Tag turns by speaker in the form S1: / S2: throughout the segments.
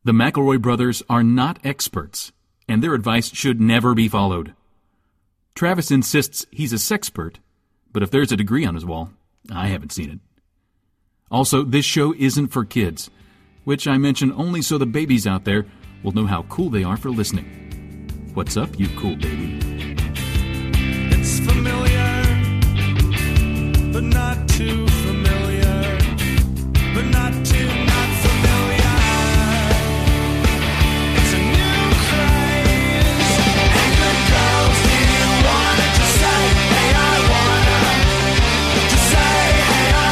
S1: The McElroy brothers are not experts, and their advice should never be followed. Travis insists he's a sexpert, but if there's a degree on his wall, I haven't seen it. Also, this show isn't for kids, which I mention only so the babies out there will know how cool they are for listening. What's up, you cool baby?
S2: It's familiar, but not too familiar, but not too not familiar. It's a new craze, and the girls here wanna just say, hey, I wanna, just say, hey, I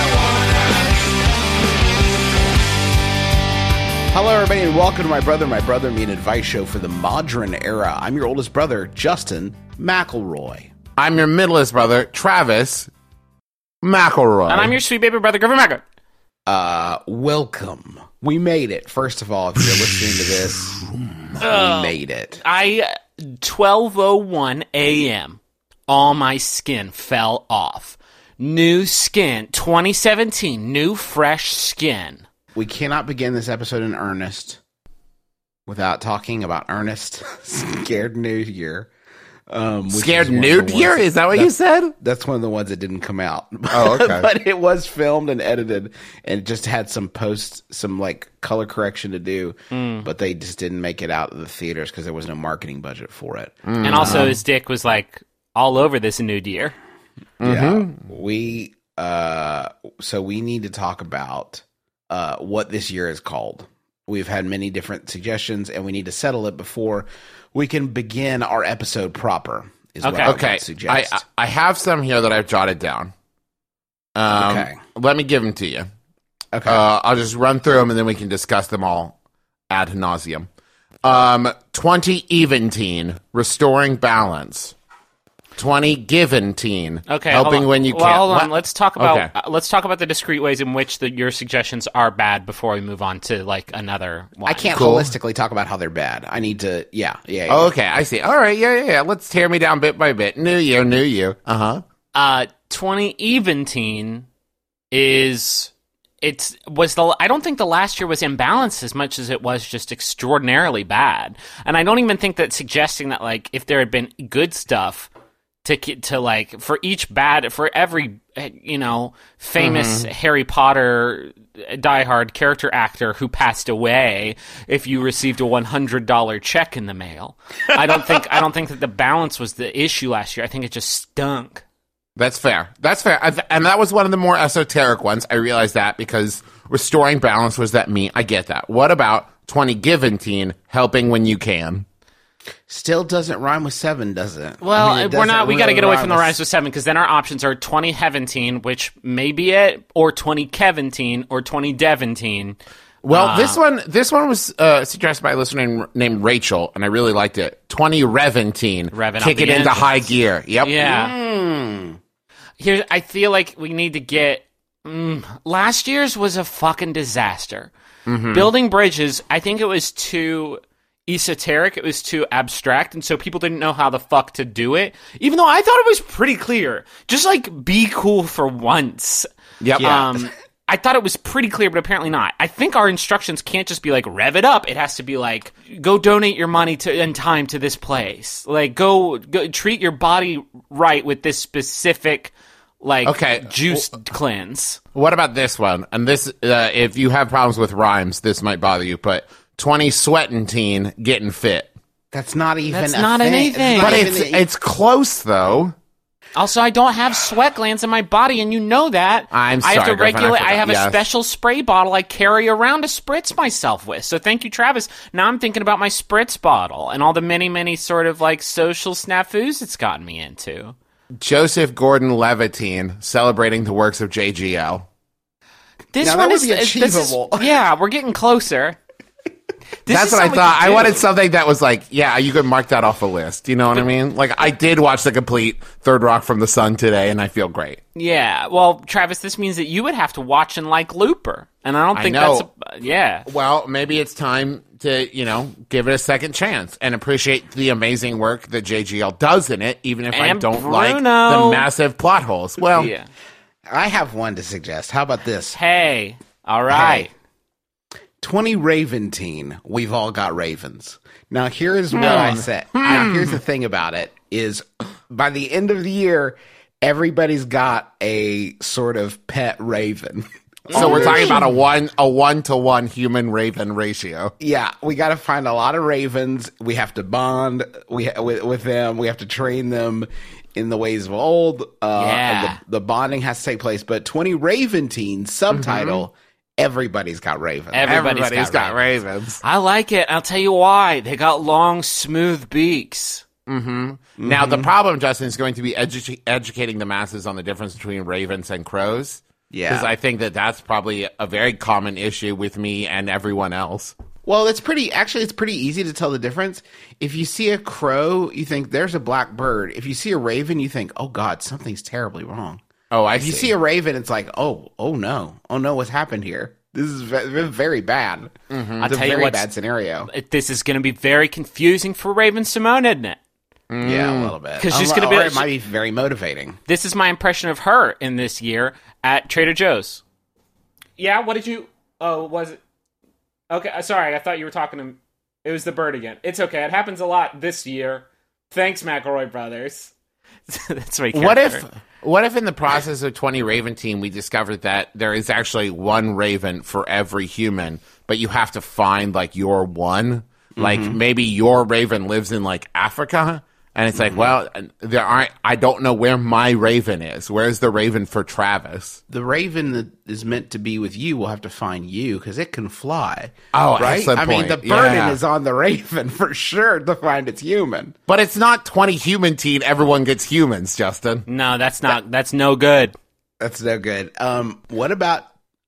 S2: wanna.
S3: Hello, everybody, and welcome to My Brother, Me, and Advice show for the modern era. I'm your oldest brother, Justin McElroy.
S4: I'm your middleest brother, Travis McElroy.
S5: And I'm your sweet baby brother, Griffin Macker.
S3: Welcome. We made it. First of all, if you're listening to this, we made it.
S5: 12:01 a.m. All my skin fell off. New skin, 2017, new fresh skin.
S3: We cannot begin this episode in earnest without talking about Ernest Scared New Year.
S4: Scared Nude Year? Is that what you said?
S3: That's one of the ones that didn't come out.
S4: Oh, okay.
S3: But it was filmed and edited, and it just had some color correction to do, but they just didn't make it out of the theaters because there was no marketing budget for it.
S5: And also his dick was like all over this nude year.
S3: Yeah. So we need to talk about what this year is called. We've had many different suggestions, and we need to settle it before we can begin our episode proper. Is what I would suggest.
S4: I have some here that I've jotted down.
S3: Okay.
S4: Let me give them to you.
S3: Okay.
S4: I'll just run through them, and then we can discuss them all ad nauseum. 20-even-teen, restoring balance. 20-given-teen, helping when you can't.
S5: Well, hold on. Let's talk about the discrete ways in which your suggestions are bad before we move on to like another one.
S3: I can't holistically talk about how they're bad. I need to, yeah.
S4: Oh, okay, I see. All right, yeah. Let's tear me down bit by bit. New year, new you.
S5: 20-even-teen is. I don't think the last year was imbalanced as much as it was just extraordinarily bad. And I don't even think that suggesting that like if there had been good stuff to like for every famous Harry Potter diehard character actor who passed away, if you received a $100 check in the mail, I don't think that the balance was the issue last year. I think it just stunk.
S4: That's fair. And that was one of the more esoteric ones. I realized that because restoring balance was that me. I get that. What about 20-given-teen, helping when you can?
S3: Still doesn't rhyme with 7, does it?
S5: Well, we're not. We got to get away from the rhymes with 7 because then our options are 20-heaven-teen, which may be it, or 20-keven-teen, or 20-devon-teen.
S4: Well, this one was suggested by a listener named Rachel, and I really liked it. 20-reven-teen, kick it into high gear. Yep.
S5: Yeah. Here, I feel like we need to get. Last year's was a fucking disaster. Building bridges, I think it was too esoteric, it was too abstract, and so people didn't know how the fuck to do it, even though I thought it was pretty clear. Just like be cool for once.
S4: Yep.
S5: I thought it was pretty clear, but apparently not. I think our instructions can't just be like rev it up. It has to be like go donate your money and time to this place. Like go treat your body right with this specific juice cleanse.
S4: What about this one? And this if you have problems with rhymes, this might bother you, but 20-sweatin'-teen, getting fit.
S3: That's not even
S5: That's not anything.
S4: But it's close, though.
S5: Also, I don't have sweat glands in my body, and you know that.
S4: I'm sorry,
S5: I have to
S4: Griffin,
S5: regulate. I have
S4: yes.
S5: a special spray bottle I carry around to spritz myself with. So thank you, Travis. Now I'm thinking about my spritz bottle and all the many, many sort of like social snafus it's gotten me into.
S4: Joseph Gordon-Levitt, celebrating the works of JGL.
S5: This
S3: now,
S5: one
S3: that
S5: is
S3: would be achievable.
S5: Yeah, we're getting closer.
S4: That's what I thought. I wanted something that was like, yeah, you could mark that off a list. You know what I mean? Like, I did watch the complete Third Rock from the Sun today, and I feel great.
S5: Yeah. Well, Travis, this means that you would have to watch and like Looper. And I don't think that's... yeah.
S4: Well, maybe it's time to, give it a second chance and appreciate the amazing work that JGL does in it, even if I don't like the massive plot holes. Well,
S5: yeah.
S3: I have one to suggest. How about this?
S5: Hey. All right.
S3: Hey. 20Raventine, we've all got ravens. Now, here's what I said. Here's the thing about it is by the end of the year, everybody's got a sort of pet raven.
S4: So we're talking about a 1-to-1 human raven ratio.
S3: Yeah, we got to find a lot of ravens. We have to bond with them. We have to train them in the ways of old. And the bonding has to take place. But 20Raventine subtitle, everybody's got ravens.
S5: Everybody's got ravens. I like it. I'll tell you why. They got long, smooth beaks.
S4: Now, the problem, Justin, is going to be educating the masses on the difference between ravens and crows.
S3: Yeah.
S4: Because I think that's probably a very common issue with me and everyone else.
S3: Well, it's pretty easy to tell the difference. If you see a crow, you think there's a black bird. If you see a raven, you think, oh God, something's terribly wrong.
S4: Oh,
S3: If you see a raven, it's like, oh no, what's happened here? This is very bad.
S5: I'll
S3: It's a
S5: tell you
S3: very
S5: what's-
S3: bad scenario.
S5: This is going to be very confusing for Raven Simone, isn't it?
S3: Yeah, a little bit.
S5: 'Cause she's gonna be-
S3: or it might be very motivating.
S5: This is my impression of her in this year at Trader Joe's. Yeah, what did you... Oh, was it... Okay, sorry, I thought you were talking to... It was the bird again. It's okay, it happens a lot this year. Thanks, McElroy Brothers. That's my character.
S4: What if in the process of 20Raventine we discovered that there is actually one raven for every human, but you have to find like your one? Like maybe your raven lives in like Africa, and it's like, well, I don't know where my raven is. Where's the raven for Travis?
S3: The raven that is meant to be with you will have to find you because it can fly.
S4: Oh,
S3: right?
S4: excellent
S3: I mean,
S4: point.
S3: the burden
S4: Yeah.
S3: is on the raven for sure to find its human.
S4: But it's not 20Human-tine, everyone gets humans, Justin.
S5: No, that's no good.
S3: That's no good. What about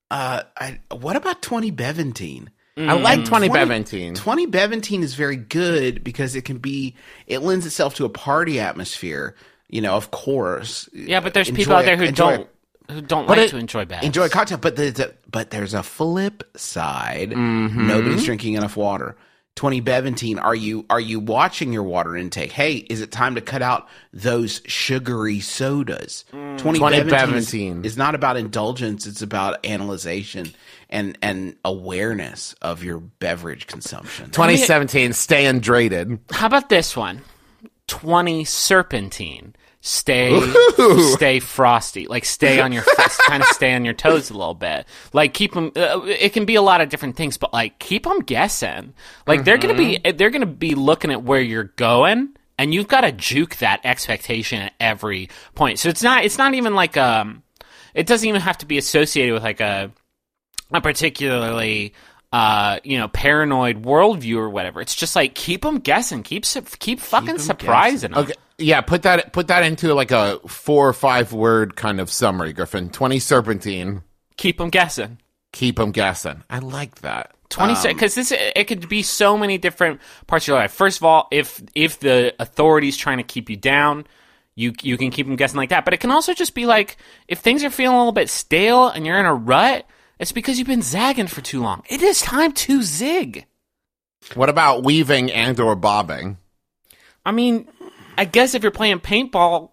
S3: 20Beventine?
S4: I like 20Beventine.
S3: 20Beventine is very good because it lends itself to a party atmosphere. You know, of course.
S5: Yeah, but there's people out there who don't like to enjoy bad.
S3: Enjoy cocktail, but there's a flip side. Nobody's drinking enough water. 20Beventine, are you watching your water intake? Hey, is it time to cut out those sugary sodas? 20Beventine is not about indulgence; it's about analyzation and awareness of your beverage consumption.
S4: 2017, stay hydrated.
S5: How about this one? 20 Serpentine. Stay frosty. Like stay on your kind of stay on your toes a little bit. Like keep them. It can be a lot of different things, but like keep them guessing. Like they're gonna be looking at where you're going, and you've got to juke that expectation at every point. So it's not even like it doesn't even have to be associated with like a particularly paranoid worldview or whatever. It's just like keep them guessing, keep fucking surprising them.
S4: Okay, yeah, put that into like a 4 or 5 word kind of summary, Griffin. 20 Serpentine.
S5: Keep them guessing.
S4: Keep them guessing. I like that.
S5: 20 because it could be so many different parts of your life. First of all, if the authority's trying to keep you down, you can keep them guessing like that. But it can also just be like if things are feeling a little bit stale and you're in a rut, it's because you've been zagging for too long. It is time to zig.
S4: What about weaving and or bobbing?
S5: I mean, I guess if you're playing paintball,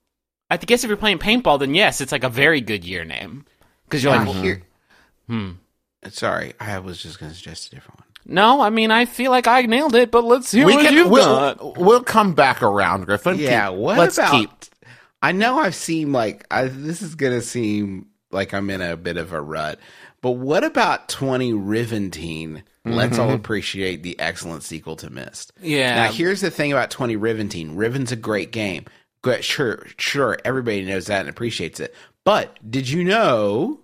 S5: then yes, it's like a very good year name. Because you're like,
S3: Sorry, I was just going to suggest a different one.
S5: no, I mean, I feel like I nailed it, but let's see what you've got.
S4: We'll come back around, Griffin.
S3: Yeah,
S4: Let's keep.
S3: I know I've seen this is going to seem like I'm in a bit of a rut, but what about 20Riventine? Let's all appreciate the excellent sequel to Myst.
S5: Yeah.
S3: Now, here's the thing about 20Riventine. Riven's a great game. Sure, everybody knows that and appreciates it. But did you know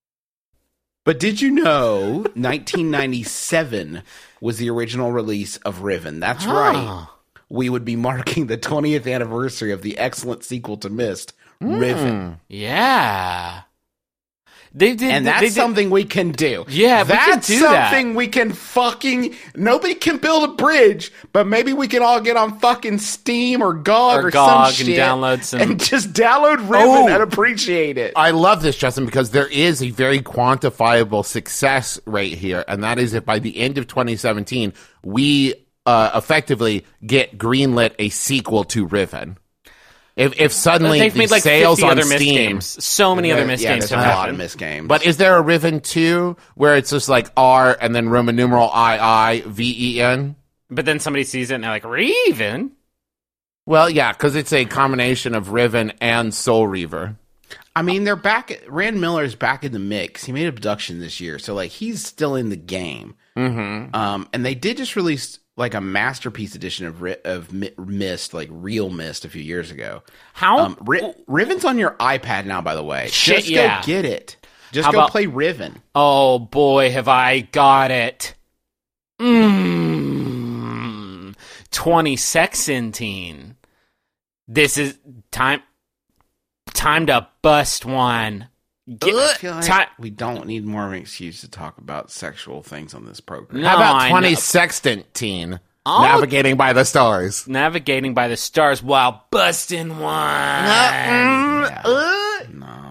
S3: 1997 was the original release of Riven? That's right. We would be marking the 20th anniversary of the excellent sequel to Myst, Riven.
S5: Yeah. They did,
S3: And that's something we can do.
S5: Yeah, we can
S3: that's
S5: do that.
S3: something we can nobody can build a bridge, but maybe we can all get on fucking Steam or GOG or some
S5: and
S3: shit
S5: download some.
S3: and just download Riven and appreciate it.
S4: I love this, Justin, because there is a very quantifiable success rate here, and that is if by the end of 2017, we effectively get greenlit a sequel to Riven. If suddenly
S5: They've
S4: the
S5: made like
S4: sales
S5: 50
S4: on
S5: other missed
S4: Steam,
S5: games. So many other missed games
S3: there's
S5: have
S3: a lot of
S5: happened.
S3: missed games.
S4: but is there a Riven 2 where it's just like R and then Roman numeral IIVEN?
S5: But then somebody sees it and they're like, Raven?
S4: Well, yeah, because it's a combination of Riven and Soul Reaver.
S3: I mean, they're back. Rand Miller's back in the mix. He made Abduction this year, so like he's still in the game. Mm-hmm. And they did just release like a masterpiece edition of Myst, like real Myst, a few years ago.
S5: How?
S3: Riven's on your iPad now, by the way.
S5: Shit,
S3: just
S5: yeah.
S3: go get it. Just
S5: How
S3: go
S5: about-
S3: play Riven.
S5: Oh boy, have I got it. 2016. This is time to bust one.
S3: I feel like
S5: time-
S3: we don't need more of an excuse to talk about sexual things on this program.
S5: No,
S4: How about
S5: I
S4: 20
S5: know.
S4: Sextant-teen?
S5: Oh.
S4: Navigating by the stars.
S5: Navigating by the stars while busting one.
S3: No.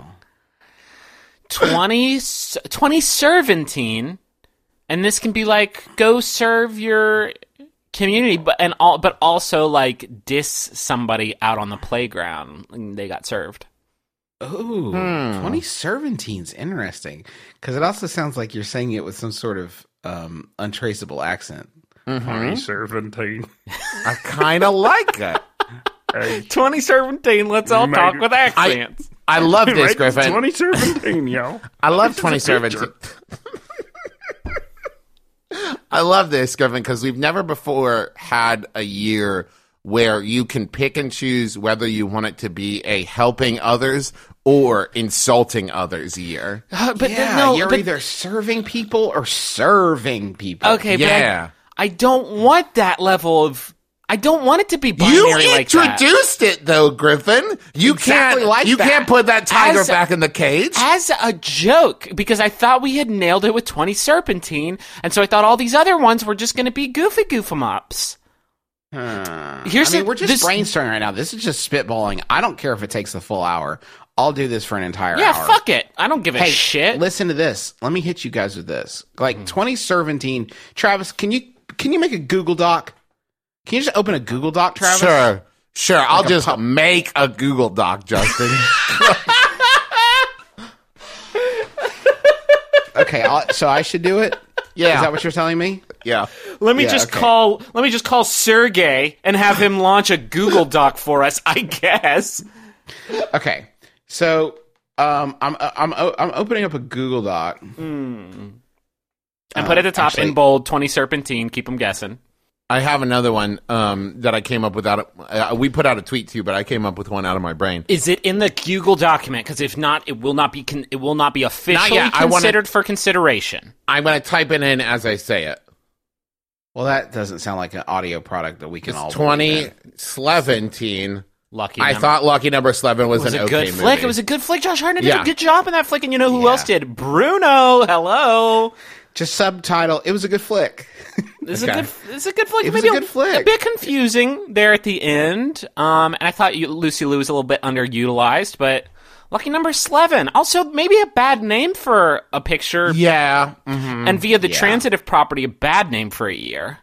S5: 20 Servantine, and this can be like go serve your community, but also like diss somebody out on the playground and they got served.
S3: Ooh, 2017's interesting because it also sounds like you're saying it with some sort of untraceable accent.
S6: 2017.
S4: I kind of like it.
S5: 2017, let's all talk with accents.
S4: I love this,
S6: Right?
S4: Griffin.
S6: 2017, yo.
S4: I love 2017. I love this, Griffin, because we've never before had a year where you can pick and choose whether you want it to be a helping others or insulting others year.
S5: But
S3: Yeah, you're either serving people or serving people.
S5: okay,
S4: Yeah.
S5: but I don't want that level of. I don't want it to be binary
S4: You
S5: like that.
S4: introduced it, though, Griffin. You
S3: Exactly
S4: can't.
S3: like
S4: you
S3: that.
S4: can't put that tiger
S5: As-
S4: back in the cage.
S5: As a joke, because I thought we had nailed it with 20 Serpentine, and so I thought all these other ones were just going to be goofy goof-em-ups. Here's
S3: we're just brainstorming right now. This is just spitballing. I don't care if it takes the full hour. I'll do this for an entire
S5: Yeah,
S3: hour.
S5: fuck it. I don't give a
S3: Hey,
S5: shit.
S3: listen to this. Let me hit you guys with this. Like 2017. Travis, can you make a Google Doc? Can you just open a Google Doc, Travis?
S4: Sure. I'll just make a Google Doc, Justin.
S3: Okay, so I should do it?
S4: Yeah.
S3: Is that what you're telling me?
S4: Yeah.
S5: Let me
S3: Yeah,
S5: just
S3: okay.
S5: call Sergey and have him launch a Google Doc for us, I guess.
S3: Okay. So I'm opening up a Google Doc.
S5: And put at the top
S3: actually-
S5: in bold 20 Serpentine, keep them guessing.
S4: I have another one that I came up with we put out a tweet too, but I came up with one out of my brain.
S5: Is it in the Google document? Because if not, it will not be officially
S4: yet. I wanna-
S5: considered for consideration.
S4: I'm going to type it in as I say it.
S3: Well, that doesn't sound like an audio product that we can all believe in.
S4: 2017.
S5: Lucky
S4: I
S5: number.
S4: thought Lucky Number 11 was,
S5: It was
S4: an
S5: a
S4: okay
S5: good
S4: movie.
S5: flick. It was a good flick. Josh Hartnett did
S4: Yeah.
S5: a good job in that flick, and you know who
S3: Yeah.
S5: else did? Bruno. Hello.
S3: Just subtitle. It was a good flick.
S5: This
S4: Okay.
S5: is a good flick.
S3: It was
S5: Maybe
S3: a good flick.
S5: A bit confusing there at the end. And I thought Lucy Liu was a little bit underutilized, but Lucky Number 11. Also, maybe a bad name for a picture.
S4: Yeah.
S5: And via the
S3: Yeah.
S5: transitive property, a bad name for a year.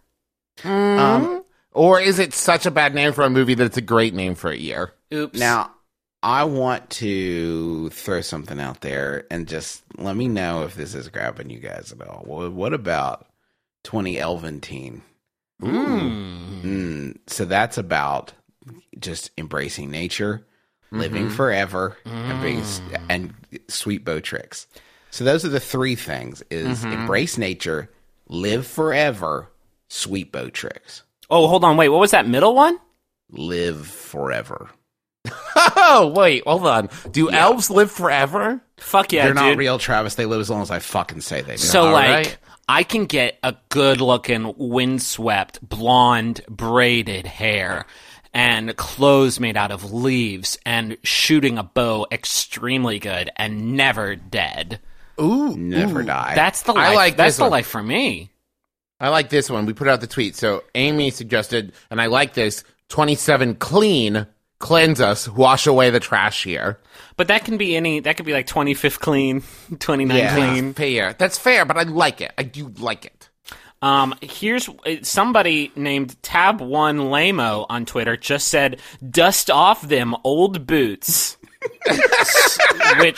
S4: Or is it such a bad name for a movie that it's a great name for a year?
S5: Oops.
S3: Now, I want to throw something out there and just let me know if this is grabbing you guys at all. Well, what about 2011? So that's about just embracing nature, living forever, and being and sweet bow tricks. So those are the three things: is embrace nature, live forever, sweet bow tricks.
S5: Oh, hold on. Wait, what was that middle one?
S3: Live forever.
S4: Oh, wait, hold on. Do elves live forever?
S5: Fuck yeah,
S3: They're not
S5: dude.
S3: real, Travis. They live as long as I fucking say they do.
S5: So,
S4: All
S5: like,
S4: right.
S5: I can get a good-looking, windswept, blonde, braided hair and clothes made out of leaves and shooting a bow extremely good and never dead.
S3: Never die.
S5: That's the
S4: I
S5: life.
S4: like
S5: That's
S4: this
S5: the
S4: one.
S5: life for me.
S4: I like this one. We put out the tweet. So Amy suggested, and I like this, 27 clean, cleanse us, wash away the trash here.
S5: But that can be any. That could be like 25th clean, 29
S3: Yeah.
S5: clean.
S4: Fair. That's fair, but I like it. I do like it.
S5: Here's somebody named Tab1 Lamo on Twitter just said, "Dust off them old boots," which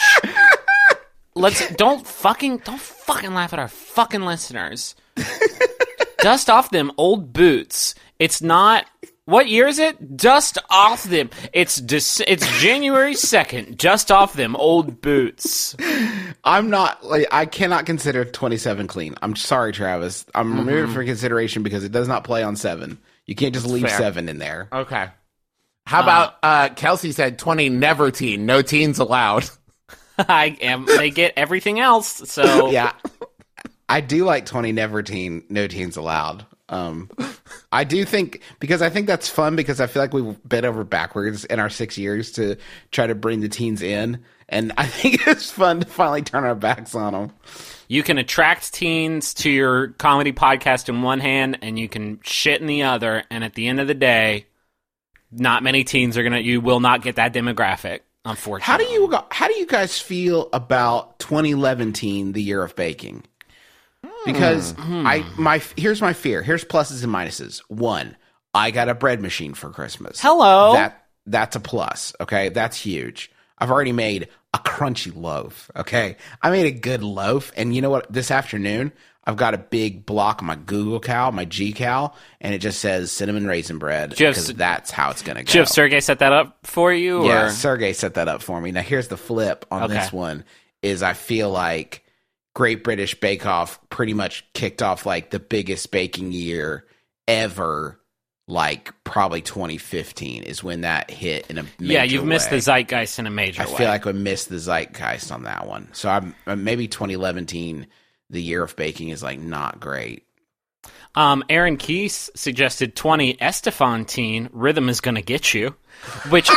S5: don't fucking laugh at our fucking listeners. Dust off them old boots. It's not. What year is it? Dust off them. It's January 2nd. Dust off them old boots.
S3: I'm not I cannot consider 27 clean. I'm sorry, Travis. I'm removing it for consideration because it does not play on 7. You can't just leave
S4: Fair.
S3: 7 in there.
S4: Okay. How about Kelsey said 20 never teen, no teens allowed.
S5: They get everything else, so
S3: Yeah. I do like 20 never teen, no teens allowed. I do think, because I think that's fun, because I feel like we've bent over backwards in our 6 years to try to bring the teens in, and I think it's fun to finally turn our backs on them.
S5: you can attract teens to your comedy podcast in one hand, and you can shit in the other, and at the end of the day, not many teens you will not get that demographic, unfortunately.
S3: How do you guys feel about 2011 teen, the year of baking? Because here's my fear. Here's pluses and minuses. 1, I got a bread machine for Christmas.
S5: Hello.
S3: That's a plus. Okay, that's huge. I've already made a crunchy loaf. Okay, I made a good loaf, and you know what? This afternoon, I've got a big block of my Google Cal, my G Cal, and it just says cinnamon raisin bread, because that's how it's gonna go.
S5: Did you have Sergey set that up for you?
S3: Yeah,
S5: or?
S3: Sergey set that up for me. Now here's the flip on this one: is I feel like Great British Bake Off pretty much kicked off like the biggest baking year ever. Like probably 2015 is when that hit in a major
S5: you've missed the zeitgeist in a major way.
S3: I feel like we missed the zeitgeist on that one. So I'm maybe 2011, the year of baking, is like not great.
S5: Aaron Keese suggested 20 Estefan teen, Rhythm is Gonna Get You, which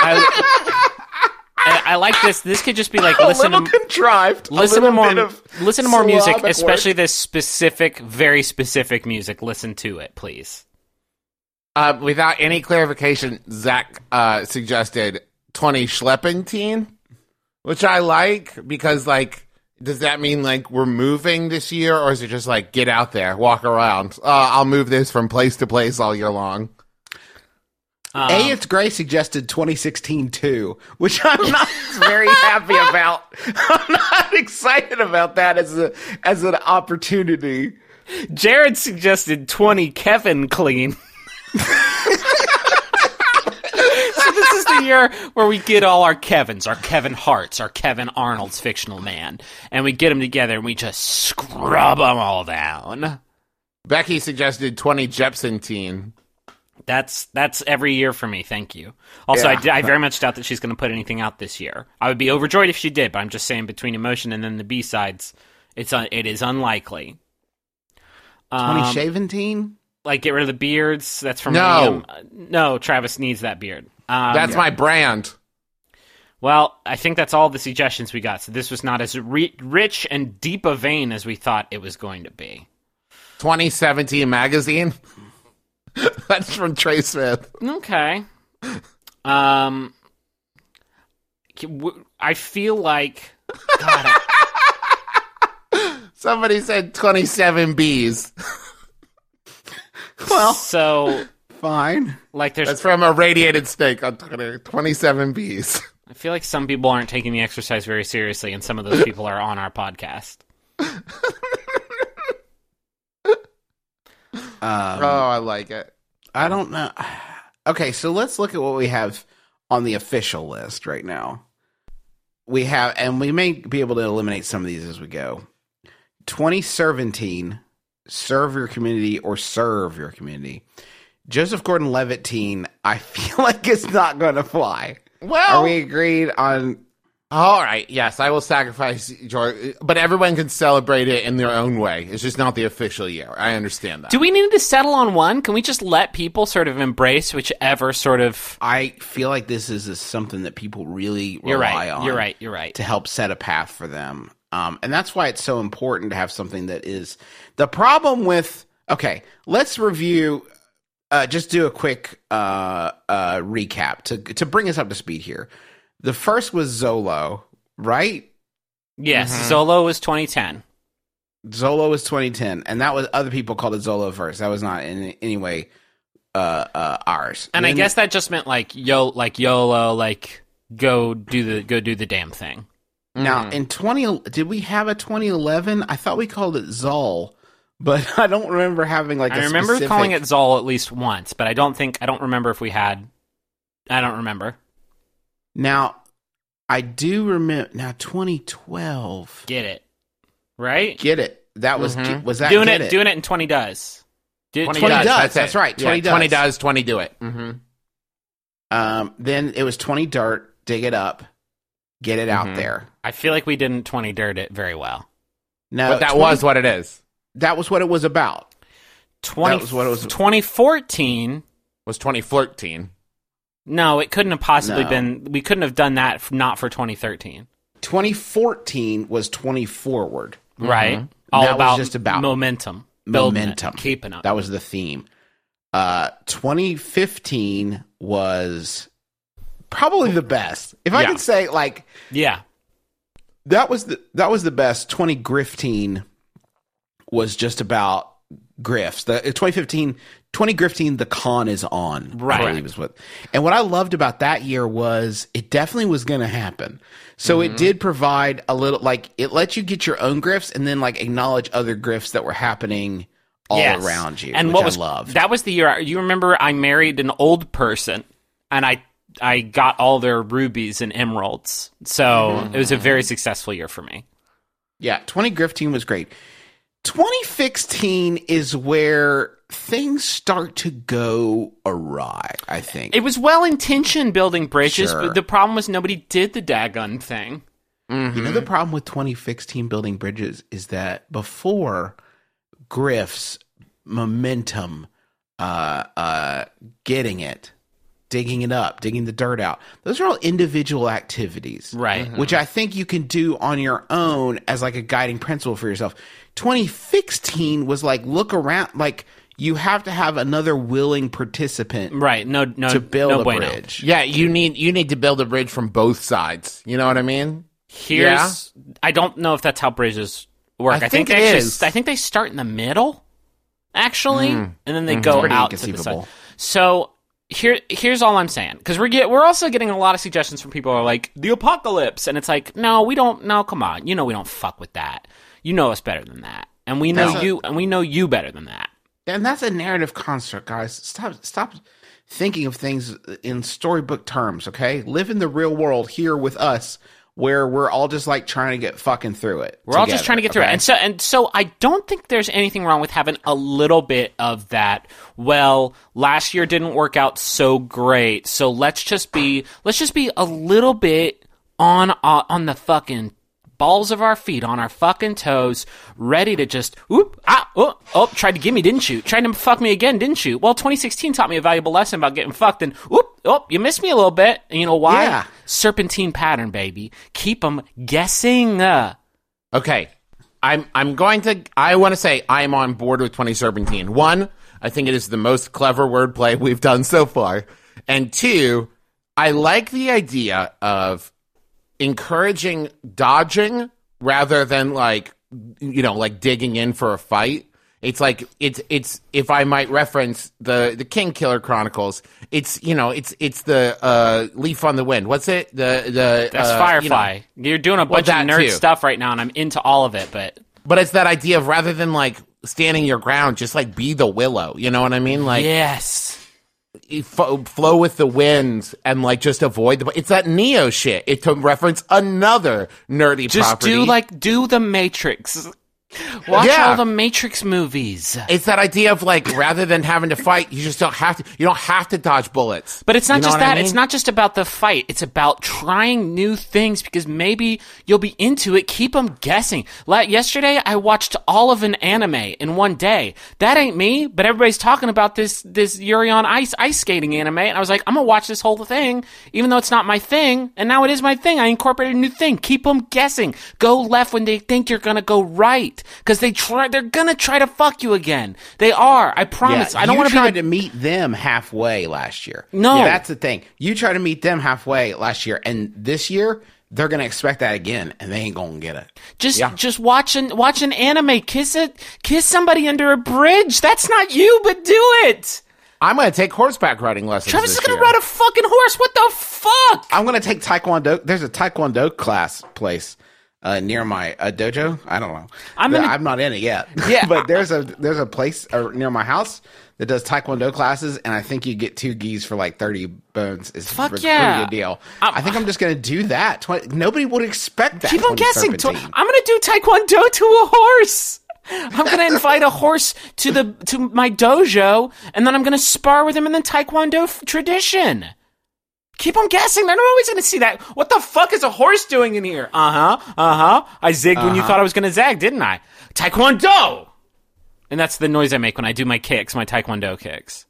S5: I like this. This could just be like listen to more music, especially this specific, very specific music. Listen to it, please.
S4: Without any clarification, Zach suggested 20 schlepping teen, which I like, because, like, does that mean, like, we're moving this year, or is it just, like, get out there, walk around? I'll move this from place to place all year long.
S3: It's Gray suggested 2016 too, which I'm not very happy about. I'm not excited about that as an opportunity.
S5: Jared suggested 20 Kevin clean. So this is the year where we get all our Kevins, our Kevin Harts, our Kevin Arnold's fictional man, and we get them together and we just scrub them all down.
S4: Becky suggested 20 Jepsen teen.
S5: That's every year for me, thank you. Also, yeah. I very much doubt that she's going to put anything out this year. I would be overjoyed if she did, but I'm just saying between Emotion and then the B-sides, it is unlikely.
S3: 20 shaven teen?
S5: Like, get rid of the beards. That's from
S4: no.
S5: No, Travis needs that beard.
S4: That's my brand.
S5: Well, I think that's all the suggestions we got. So this was not as rich and deep a vein as we thought it was going to be.
S4: 2017 magazine. That's from Trey Smith.
S5: Okay. I feel like... God,
S4: somebody said 27 Bs.
S3: Well,
S5: so
S3: fine.
S5: Like
S4: that's from a radiated steak on Twitter. 27 Bs.
S5: I feel like some people aren't taking the exercise very seriously, and some of those people are on our podcast.
S4: I like it.
S3: I don't know. Okay, so let's look at what we have on the official list right now. We have, and we may be able to eliminate some of these as we go. 2017. Serve your community or serve your community. Joseph Gordon-Levitt teen, I feel like it's not going to fly.
S4: Well,
S3: are we agreed on?
S4: All right, yes, I will sacrifice George, but everyone can celebrate it in their own way. It's just not the official year. I understand that.
S5: Do we need to settle on one? Can we just let people sort of embrace whichever sort of...
S3: I feel like this is something that people really rely on.
S5: You're right.
S3: To help set a path for them. And that's why it's so important to have something that is... The problem with... Okay, let's review... just do a quick recap to bring us up to speed here. The first was Zolo, right?
S5: Yes, Zolo was 2010.
S3: Zolo was 2010, and that was other people called it Zolo first. That was not in any way ours.
S5: And I guess that just meant like YOLO, like go do the damn thing.
S3: Now in did we have a 2011? I thought we called it Zol, but I don't remember having like.
S5: I remember calling it Zol at least once, but I don't remember if we had. I don't remember.
S3: Now, I do remember. Now 2012.
S5: Get it right?
S3: Get it. That was was that
S5: doing
S3: get
S5: it? Doing it in 20 does.
S3: 20 does. That's right. 20 does.
S4: 20 does. 20 do it.
S3: Then it was 20 dirt. Dig it up. Get it out there.
S5: I feel like we didn't 20 dirt it very well.
S3: No,
S4: but that was what it is.
S3: That was what it was about.
S5: That was what it was. 2014
S4: was 2014.
S5: No, it couldn't have possibly been. We couldn't have done that not for 2013.
S3: 2014 was 20 forward.
S5: Right. All that about, was just about momentum. Momentum. Keeping up.
S3: That was the theme. 2015 was probably the best. If I could say, like, that was the best. 2015 was just about grifts. The 2015 the con is on.
S5: Right.
S3: I believe is what. And what I loved about that year was it definitely was going to happen. So it did provide a little, like, it let you get your own grifts and then like acknowledge other grifts that were happening all around you.
S5: And
S3: which I loved.
S5: That was the year. You remember I married an old person and I got all their rubies and emeralds. So it was a very successful year for me.
S3: Yeah, 2015 was great. 2016 is where things start to go awry, I think.
S5: It was well-intentioned building bridges, but the problem was nobody did the daggone thing.
S3: You know, the problem with 2016 building bridges is that before grifts, momentum, getting it, digging it up, digging the dirt out. Those are all individual activities.
S5: Right.
S3: Which I think you can do on your own as like a guiding principle for yourself. 2016 was like, look around, like you have to have another willing participant.
S5: Right. No,
S3: to build a
S5: bueno.
S3: bridge.
S4: Yeah. You need to build a bridge from both sides. You know what I mean?
S5: I don't know if that's how bridges work. I think I think they start in the middle, actually, and then they go out to the side. So here's all I'm saying, because we're also getting a lot of suggestions from people who are like, the apocalypse, and it's like, no, we don't. No, come on, we don't fuck with that. You know us better than that, and we know you better than that.
S3: And that's a narrative construct, guys. Stop thinking of things in storybook terms. Okay, live in the real world here with us, where we're all just like trying to get fucking through it.
S5: We're all just trying to get through it. And so I don't think there's anything wrong with having a little bit of that. Well, last year didn't work out so great, so let's just be a little bit on the fucking balls of our feet, on our fucking toes, ready to just tried to give me, didn't you? Tried to fuck me again, didn't you? Well, 2016 taught me a valuable lesson about getting fucked, and you missed me a little bit. And you know why?
S3: Yeah.
S5: Serpentine pattern, baby. Keep them guessing.
S4: Okay. I want to say I'm on board with 20 Serpentine. One, I think it is the most clever wordplay we've done so far. And two, I like the idea of encouraging dodging rather than like digging in for a fight. It's like it's if I might reference the King Killer Chronicles, it's the Leaf on the Wind. What's it? That's
S5: Firefly. You're doing a bunch of nerd stuff right now, and I'm into all of it,
S4: but it's that idea of rather than like standing your ground, just like be the willow. You know what I mean? Like
S5: yes.
S4: Flow with the winds and like just avoid it's that Neo shit. It to reference another nerdy property.
S5: Just do the Matrix. Watch all the Matrix movies.
S4: It's that idea of like rather than having to fight, you just don't have to dodge bullets.
S5: But it's not just that. I mean? It's not just about the fight. It's about trying new things because maybe you'll be into it. Keep them guessing. Yesterday, I watched all of an anime in one day. That ain't me, but everybody's talking about this Yuri on Ice skating anime, and I was like, I'm gonna watch this whole thing, even though it's not my thing, and now it is my thing. I incorporated a new thing. Keep them guessing. Go left when they think you're gonna go right. Because they're gonna try to fuck you again. They are. I promise.
S3: Yeah,
S5: I don't want
S3: to meet them halfway last year.
S5: No,
S3: that's the thing. You tried to meet them halfway last year, and this year they're going to expect that again, and they ain't going to get it.
S5: Just watch an anime. Kiss somebody under a bridge. That's not you, but do it.
S4: I'm going to take horseback riding lessons.
S5: Travis is
S4: going
S5: to ride a fucking horse. What the fuck?
S3: I'm going to take Taekwondo. There's a Taekwondo class place near my dojo. I don't know. I'm not in it yet.
S5: Yeah,
S3: but there's a place near my house that does Taekwondo classes, and I think you get 2 gis for like 30 bones. It's a pretty good deal. I think I'm just going to do that. Nobody would expect that.
S5: Keep on guessing. I'm going to do Taekwondo to a horse. I'm going to invite a horse to my dojo, and then I'm going to spar with him in the Taekwondo tradition. Keep on guessing. They're not always going to see that. What the fuck is a horse doing in here? I zigged when you thought I was going to zag, didn't I? Taekwondo! And that's the noise I make when I do my kicks, my Taekwondo kicks.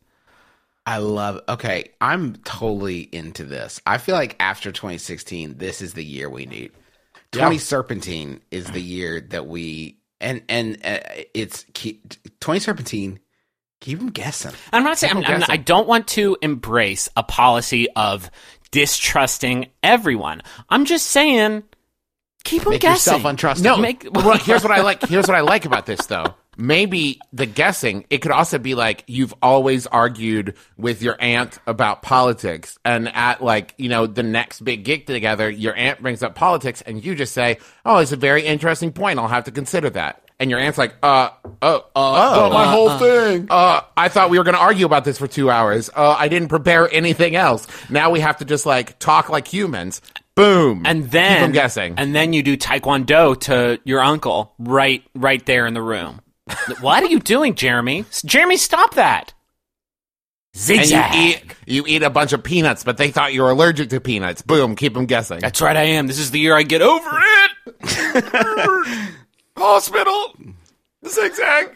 S3: Okay, I'm totally into this. I feel like after 2016, this is the year we need. 20 Serpentine is the year that we... And it's 20 Serpentine. Keep them guessing.
S5: I'm not saying I don't want to embrace a policy of distrusting everyone. I'm just saying keep them guessing.
S3: Yourself untrustable.
S4: No, well, here's what I like. Here's what I like about this, though. Maybe the guessing, it could also be like you've always argued with your aunt about politics, and at the next big get together, your aunt brings up politics, and you just say, "Oh, it's a very interesting point. I'll have to consider that." And your aunt's like, my whole thing. I thought we were going to argue about this for 2 hours. I didn't prepare anything else. Now we have to just talk like humans. Boom.
S5: And then
S4: keep them guessing.
S5: And then you do Taekwondo to your uncle right there in the room. What are you doing, Jeremy? Jeremy, stop that. Zigzag.
S4: And you eat a bunch of peanuts, but they thought you were allergic to peanuts. Boom, keep them guessing.
S5: That's right, I am. This is the year I get over it.
S4: Hospital. Zigzag.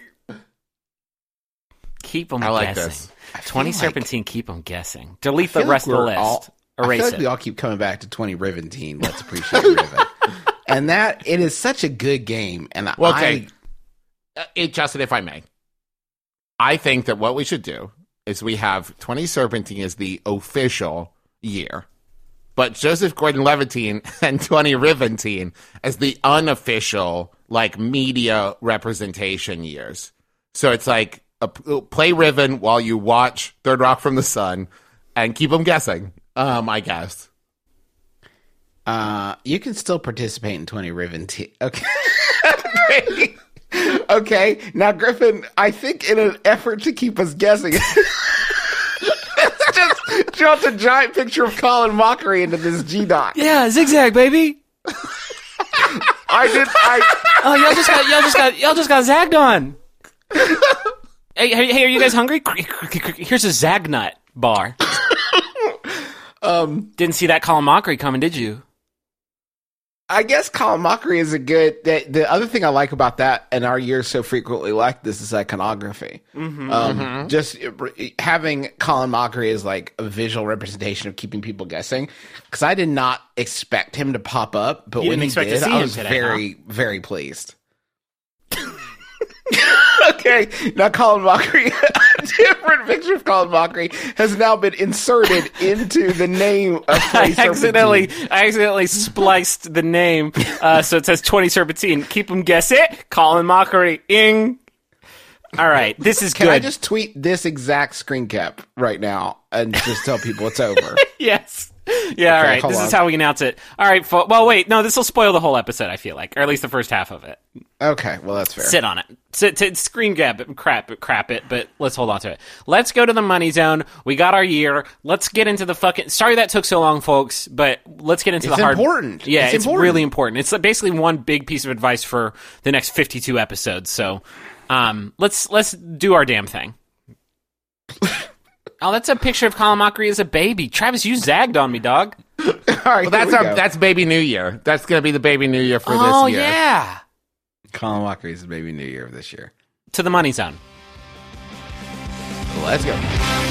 S5: Keep them
S4: I like
S5: guessing.
S4: this.
S5: 20 Serpentine, keep them guessing. Delete the rest of the list. Erase
S3: I feel like
S5: it.
S3: we all keep coming back to 20 Riventine. Let's appreciate Riven. And that, it is such a good game. And
S4: Justin, if I may, I think that what we should do is we have 20 Serpentine as the official year, but Joseph Gordon-Levitt and 20 Riventine as the unofficial, media representation years. So it's play Riven while you watch Third Rock from the Sun and keep them guessing, I guess.
S3: You can still participate in 20 Riventine. Okay. Okay, now Griffin, I think in an effort to keep us guessing, just dropped a giant picture of Colin Mockery into this G-Doc.
S5: Yeah, Zigzag, baby. Y'all just got zagged on. Hey, are you guys hungry? Here's a Zagnut bar. Didn't see that Colin Mockery coming, did you?
S3: I guess Colin Mockery is the other thing I like about that, and our year so frequently like this, is iconography. Just having Colin Mockery as a visual representation of keeping people guessing, because I did not expect him to pop up, but when he did, I was very, very pleased. Okay, now Colin Mockery, a different picture of Colin Mockery has now been inserted into the name of 20 Serpentine.
S5: I accidentally spliced the name, so it says 20 Serpentine. Keep them guess it. Colin Mockery. Ing. All right, this is
S3: Can
S5: good.
S3: I just tweet this exact screen cap right now and just tell people it's over?
S5: Yes. Yeah, all right. This is how we announce it. All right. Well, wait. No, this will spoil the whole episode, I feel like. Or at least the first half of it.
S3: Okay, well, that's fair.
S5: Sit on it. Screen grab it, crap it, but let's hold on to it. Let's go to the money zone. We got our year. Let's get into the fucking... Sorry that took so long, folks, but let's get into the hard...
S3: It's important.
S5: Yeah, it's really important. It's basically one big piece of advice for the next 52 episodes, so let's do our damn thing. Oh, that's a picture of Colin Mockery as a baby. Travis, you zagged on me, dog.
S3: All right,
S4: well, that's Baby New Year. That's going to be the Baby New Year for this year.
S5: Oh, yeah.
S3: Colin Mockery is the Baby New Year of this year.
S5: To the money zone.
S3: Let's go.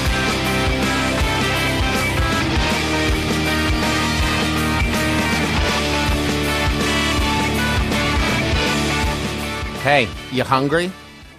S4: Hey, you hungry?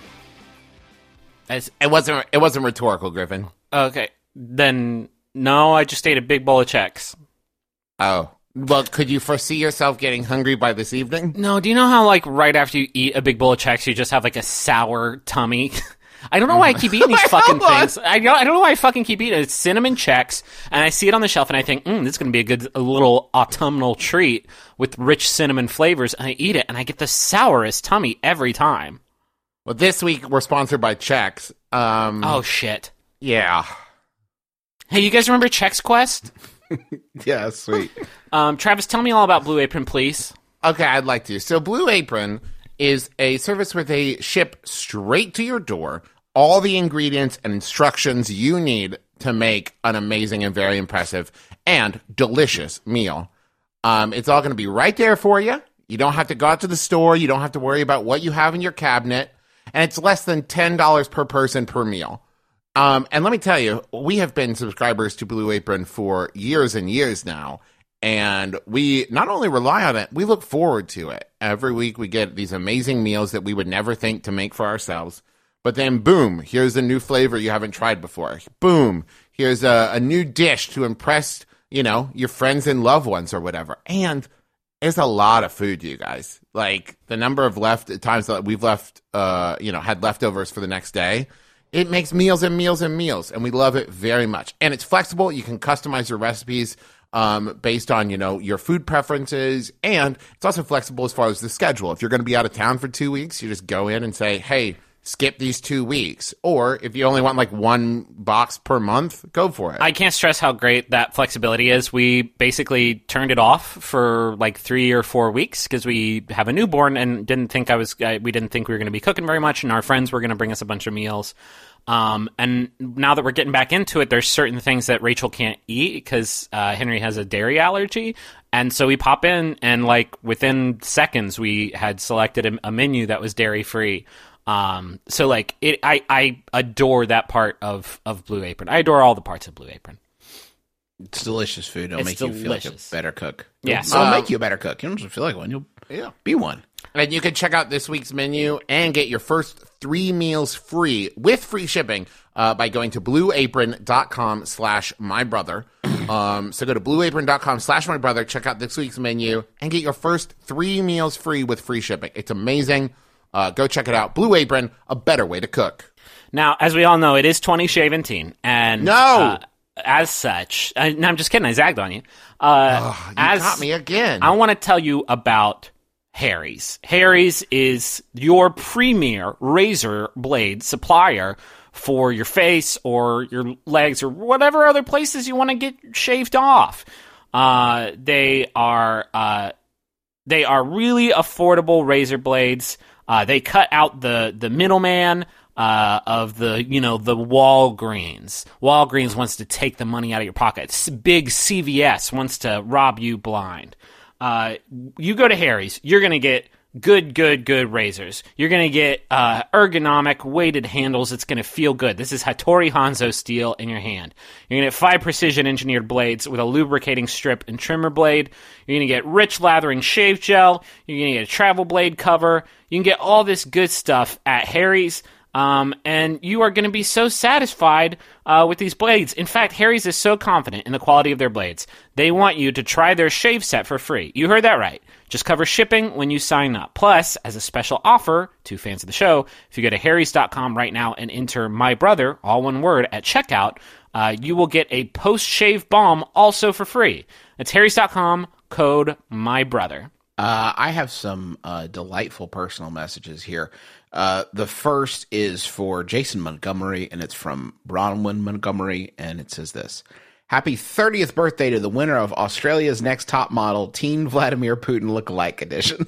S4: It wasn't rhetorical, Griffin.
S5: Okay. Then, no, I just ate a big bowl of Chex.
S4: Oh, Well, could you foresee yourself getting hungry by this evening?
S5: No, do you know how, like, right after you eat a big bowl of Chex, you just have, like, a sour tummy? I don't know why I keep eating these fucking things. I don't know why I fucking keep eating it. It's cinnamon Chex, and I see it on the shelf, and I think, this is going to be a little autumnal treat with rich cinnamon flavors, and I eat it, and I get the sourest tummy every time.
S4: Well, this week we're sponsored by Chex.
S5: Oh, shit.
S4: Yeah.
S5: Hey, you guys remember Chex Quest?
S3: Yeah, sweet.
S5: Travis, tell me all about Blue Apron, please.
S4: Okay, I'd like to. So Blue Apron is a service where they ship straight to your door all the ingredients and instructions you need to make an amazing and very impressive and delicious meal. It's all going to be right there for you. You don't have to go out to the store. You don't have to worry about what you have in your cabinet. And it's less than $10 per person per meal. And let me tell you, we have been subscribers to Blue Apron for years and years now. And we not only rely on it, we look forward to it. Every week we get these amazing meals that we would never think to make for ourselves. But then, boom, here's a new flavor you haven't tried before. Boom, here's a new dish to impress, your friends and loved ones or whatever. And it's a lot of food, you guys. Like, the number of times that we've had leftovers for the next day. It makes meals and meals and meals, and we love it very much. And it's flexible. You can customize your recipes based on, your food preferences. And it's also flexible as far as the schedule. If you're going to be out of town for 2 weeks, you just go in and say, hey, skip these 2 weeks. Or if you only want like one box per month, go for it.
S5: I can't stress how great that flexibility is. We basically turned it off for like 3 or 4 weeks because we have a newborn and didn't think we didn't think we were going to be cooking very much, and our friends were going to bring us a bunch of meals. And now that we're getting back into it, there's certain things that Rachel can't eat because Henry has a dairy allergy. And so we pop in, and like within seconds, we had selected a menu that was dairy free. So like I adore that part of Blue Apron. I adore all the parts of Blue Apron.
S3: It's delicious food. It'll make you feel like a better cook.
S5: Yes.
S3: It'll make you a better cook. You don't just feel like one. You'll be one.
S4: And you can check out this week's menu and get your first 3 meals free with free shipping by going to blueapron.com/mybrother. So go to blueapron.com/mybrother, check out this week's menu, and get your first 3 meals free with free shipping. It's amazing. Go check it out. Blue Apron, a better way to cook.
S5: Now, as we all know, it is 2017, and as such, no, I'm just kidding. I zagged on you.
S4: You got me again.
S5: I want to tell you about Harry's. Harry's is your premier razor blade supplier for your face or your legs or whatever other places you want to get shaved off. They are really affordable razor blades. They cut out the middleman of the Walgreens. Walgreens wants to take the money out of your pocket. Big CVS wants to rob you blind. You go to Harry's, you're going to get good razors. You're going to get ergonomic weighted handles. It's going to feel good. This is Hattori Hanzo steel in your hand. You're going to get 5 precision engineered blades with a lubricating strip and trimmer blade. You're going to get rich lathering shave gel. You're going to get a travel blade cover. You can get all this good stuff at Harry's. And you are going to be so satisfied with these blades. In fact, Harry's is so confident in the quality of their blades, they want you to try their shave set for free. You heard that right. Just cover shipping when you sign up. Plus, as a special offer to fans of the show, if you go to harrys.com right now and enter my brother, all one word, at checkout, you will get a post-shave balm also for free. It's harrys.com, code my brother.
S3: I have some delightful personal messages here. The first is for Jason Montgomery, and it's from Bronwyn Montgomery, and it says this. Happy 30th birthday to the winner of Australia's Next Top Model, Teen Vladimir Putin Lookalike Edition.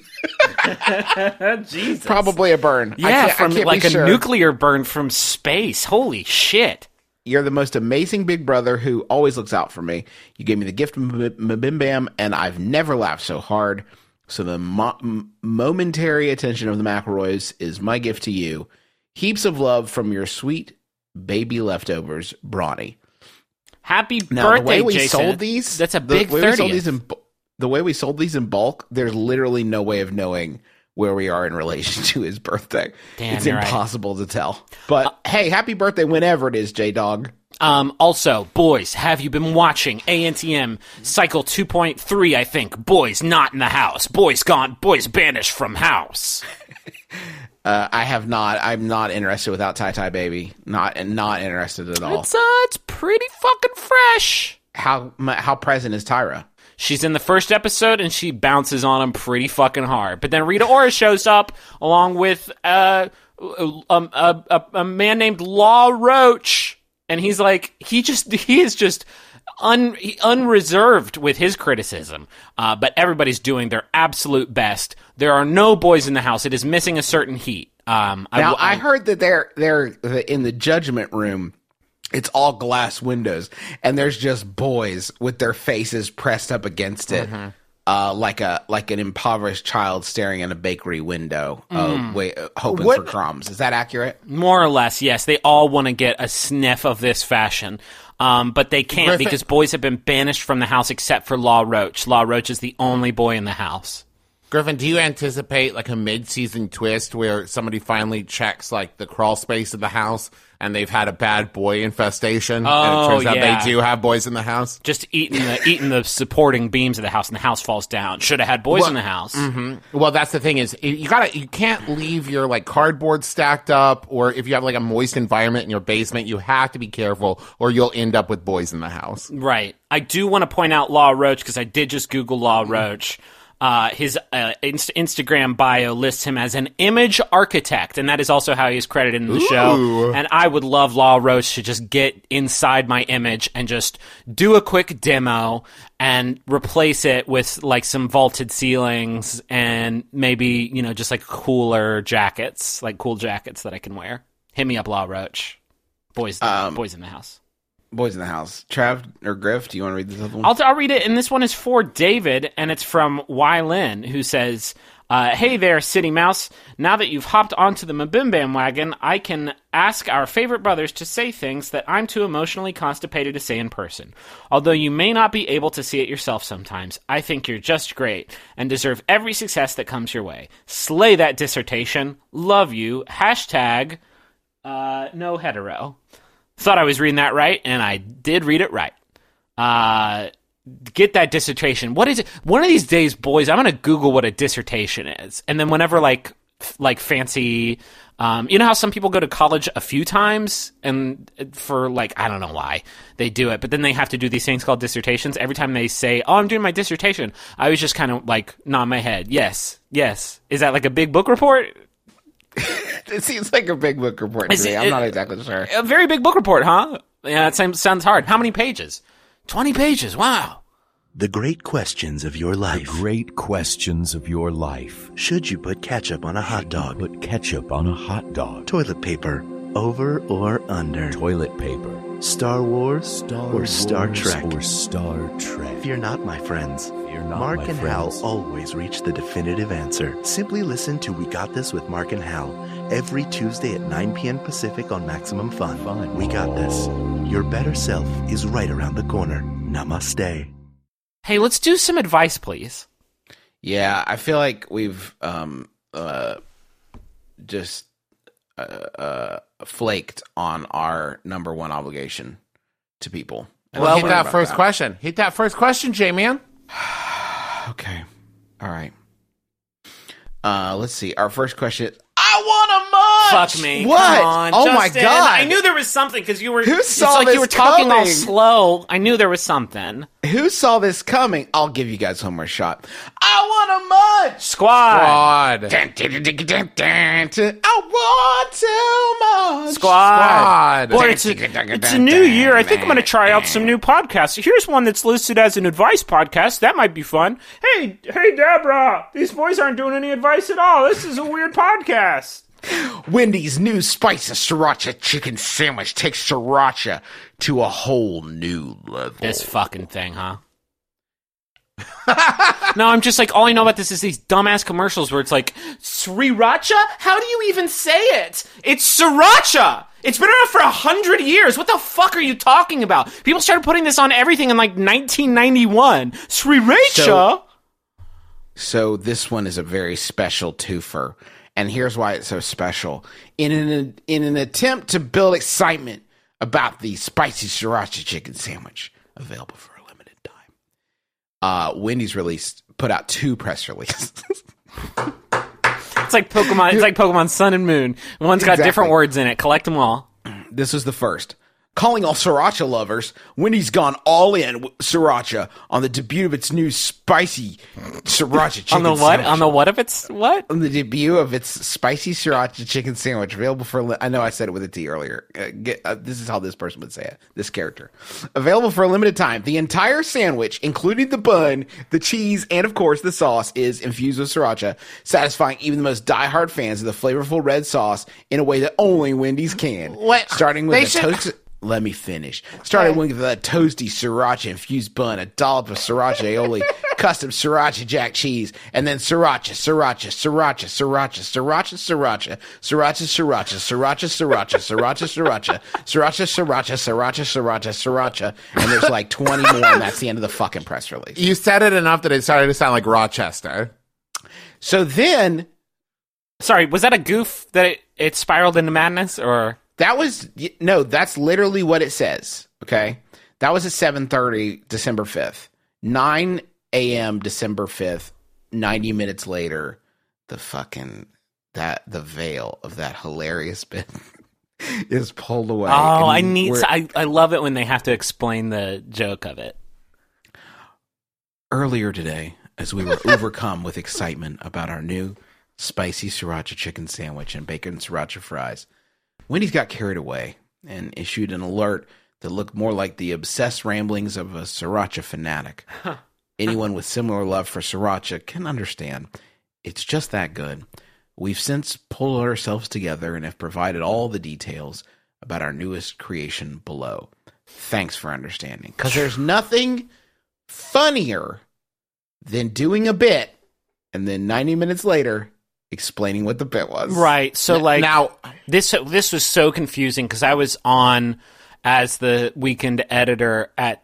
S5: Jesus.
S3: Probably a burn.
S5: Yeah, from like a nuclear burn from space. Holy shit.
S3: You're the most amazing big brother who always looks out for me. You gave me the gift of Mabim Bam, and I've never laughed so hard. So the momentary attention of the McElroys is my gift to you. Heaps of love from your sweet baby leftovers, Brawny.
S5: Happy
S3: now,
S5: birthday,
S3: the way we
S5: Jason.
S3: sold these,
S5: that's a big 30th.
S3: The way we sold these in bulk, there's literally no way of knowing where we are in relation to his birthday.
S5: Damn,
S3: it's
S5: you're
S3: impossible to tell. But hey, happy birthday whenever it is, J-Dog.
S5: Also, boys, have you been watching ANTM Cycle 2.3, I think? Boys not in the house. Boys gone. Boys banished from house.
S3: I have not. I'm not interested without Tie Tie Baby. Not interested at all.
S5: It's pretty fucking fresh.
S3: How present is Tyra?
S5: She's in the first episode, and she bounces on him pretty fucking hard. But then Rita Ora shows up, along with a man named Law Roach. And he's like, he is just unreserved with his criticism. But everybody's doing their absolute best. There are no boys in the house. It is missing a certain heat.
S3: I heard that they're in the judgment room. It's all glass windows, and there's just boys with their faces pressed up against it, like an impoverished child staring in a bakery window, hoping for crumbs. Is that accurate?
S5: More or less, yes. They all want to get a sniff of this fashion, but they can't because boys have been banished from the house except for Law Roach. Law Roach is the only boy in the house.
S4: Griffin, do you anticipate like a mid-season twist where somebody finally checks like the crawl space of the house and they've had a bad boy infestation? And it turns out they do have boys in the house?
S5: Just eating the supporting beams of the house, and the house falls down. Should have had boys in the house.
S4: Mm-hmm. Well, that's the thing is you can't leave your like cardboard stacked up, or if you have like a moist environment in your basement, you have to be careful or you'll end up with boys in the house.
S5: Right. I do want to point out Law Roach because I did just Google Law Roach. His Instagram bio lists him as an image architect, and that is also how he's credited in the show. And I would love Law Roach to just get inside my image and just do a quick demo and replace it with like some vaulted ceilings and maybe, just like cooler jackets, like cool jackets that I can wear. Hit me up, Law Roach. Boys in the house.
S3: Boys in the house. Trav or Griff, do you want to read this other one?
S5: I'll read it, and this one is for David, and it's from Y. Lin, who says, hey there, City Mouse. Now that you've hopped onto the Mabim bandwagon, I can ask our favorite brothers to say things that I'm too emotionally constipated to say in person. Although you may not be able to see it yourself sometimes, I think you're just great and deserve every success that comes your way. Slay that dissertation. Love you. Hashtag no hetero. Thought I was reading that right, and I did read it right. Get that dissertation. What is it? One of these days, boys, I'm going to Google what a dissertation is. And then whenever, like fancy... you know how some people go to college a few times and for, I don't know why they do it, but then they have to do these things called dissertations. Every time they say, oh, I'm doing my dissertation, I was just kind of, nod my head. Yes. Is that like a big book report?
S3: It seems like a big book report to me. I'm not exactly sure.
S5: A very big book report, huh? Yeah, it sounds hard. How many pages? 20 pages. Wow.
S7: The great questions of your life.
S8: The great questions of your life.
S7: Should you put ketchup on a hot dog?
S8: Put ketchup on a hot dog.
S7: Toilet paper, over or under?
S8: Toilet paper.
S7: Star Wars or Star Trek?
S8: Or Star Trek.
S7: Fear not, my friends.
S8: Fear not,
S7: Mark
S8: my
S7: and
S8: friends.
S7: Hal always reach the definitive answer. Simply listen to We Got This with Mark and Hal every Tuesday at 9 p.m. Pacific on Maximum Fun. We got this. Your better self is right around the corner. Namaste.
S5: Hey, let's do some advice, please.
S3: Yeah, I feel like we've just flaked on our number one obligation to people.
S4: Well, hit that first question. Hit that first question, J-Man.
S3: Okay. All right. Let's see. Our first question is, I want a munch!
S5: Fuck me.
S3: What?
S5: Come on,
S3: oh
S5: Justin.
S3: my God.
S5: I knew there was something because you were.
S3: Who saw
S5: it's like
S3: this
S5: you were talking all
S3: coming?
S5: slow. I knew there was something.
S3: Who saw this coming? I'll give you guys one more shot. I want a munch!
S5: Squad.
S3: I want too much.
S5: Squad. Boy, it's a new year. I think I'm going to try out some new podcasts. Here's one that's listed as an advice podcast. That might be fun. Hey, Deborah. These boys aren't doing any advice at all. This is a weird podcast.
S3: Wendy's new spicy sriracha chicken sandwich takes sriracha to a whole new level.
S5: This fucking thing, huh? No, I'm just all I know about this is these dumbass commercials where it's like, sriracha? How do you even say it? It's sriracha! It's been around for 100 years. What the fuck are you talking about? People started putting this on everything in 1991. Sriracha?
S3: So this one is a very special twofer. And here's why it's so special. In an attempt to build excitement about the spicy sriracha chicken sandwich available for a limited time. Wendy's put out 2 press releases.
S5: It's like Pokemon. It's like Pokemon Sun and Moon. One's got different words in it. Collect them all.
S3: This was the first. Calling all sriracha lovers, Wendy's gone all in with sriracha on the debut of its new spicy sriracha chicken
S5: On the what?
S3: sandwich.
S5: On the what of its what?
S3: On the debut of its spicy sriracha chicken sandwich, available for I know I said it with a T earlier. This is how this person would say it. This character. Available for a limited time. The entire sandwich, including the bun, the cheese, and of course the sauce, is infused with sriracha, satisfying even the most diehard fans of the flavorful red sauce in a way that only Wendy's can. Starting with toast. Let me finish. Started with a toasty sriracha infused bun, a dollop of sriracha aioli, custom sriracha jack cheese, and then sriracha, sriracha, sriracha, sriracha, sriracha, sriracha, sriracha, sriracha, sriracha, sriracha, sriracha, sriracha, sriracha, sriracha, sriracha, sriracha, sriracha, and there's like 20 more, and that's the end of the fucking press release.
S4: You said it enough that it started to sound like Rochester.
S3: So then,
S5: sorry, was that a goof that it spiraled into madness, or?
S3: That was, no, that's literally what it says, okay? That was at 7:30, December 5th. 9 a.m., December 5th, 90 minutes later, the veil of that hilarious bit is pulled away.
S5: Oh, I love it when they have to explain the joke of it.
S3: Earlier today, as we were overcome with excitement about our new spicy sriracha chicken sandwich and bacon sriracha fries, Wendy's got carried away and issued an alert that looked more like the obsessed ramblings of a sriracha fanatic. Anyone with similar love for sriracha can understand. It's just that good. We've since pulled ourselves together and have provided all the details about our newest creation below. Thanks for understanding. Because there's nothing funnier than doing a bit and then 90 minutes later explaining what the bit was.
S5: Right. So
S4: now
S5: this was so confusing because I was on as the weekend editor at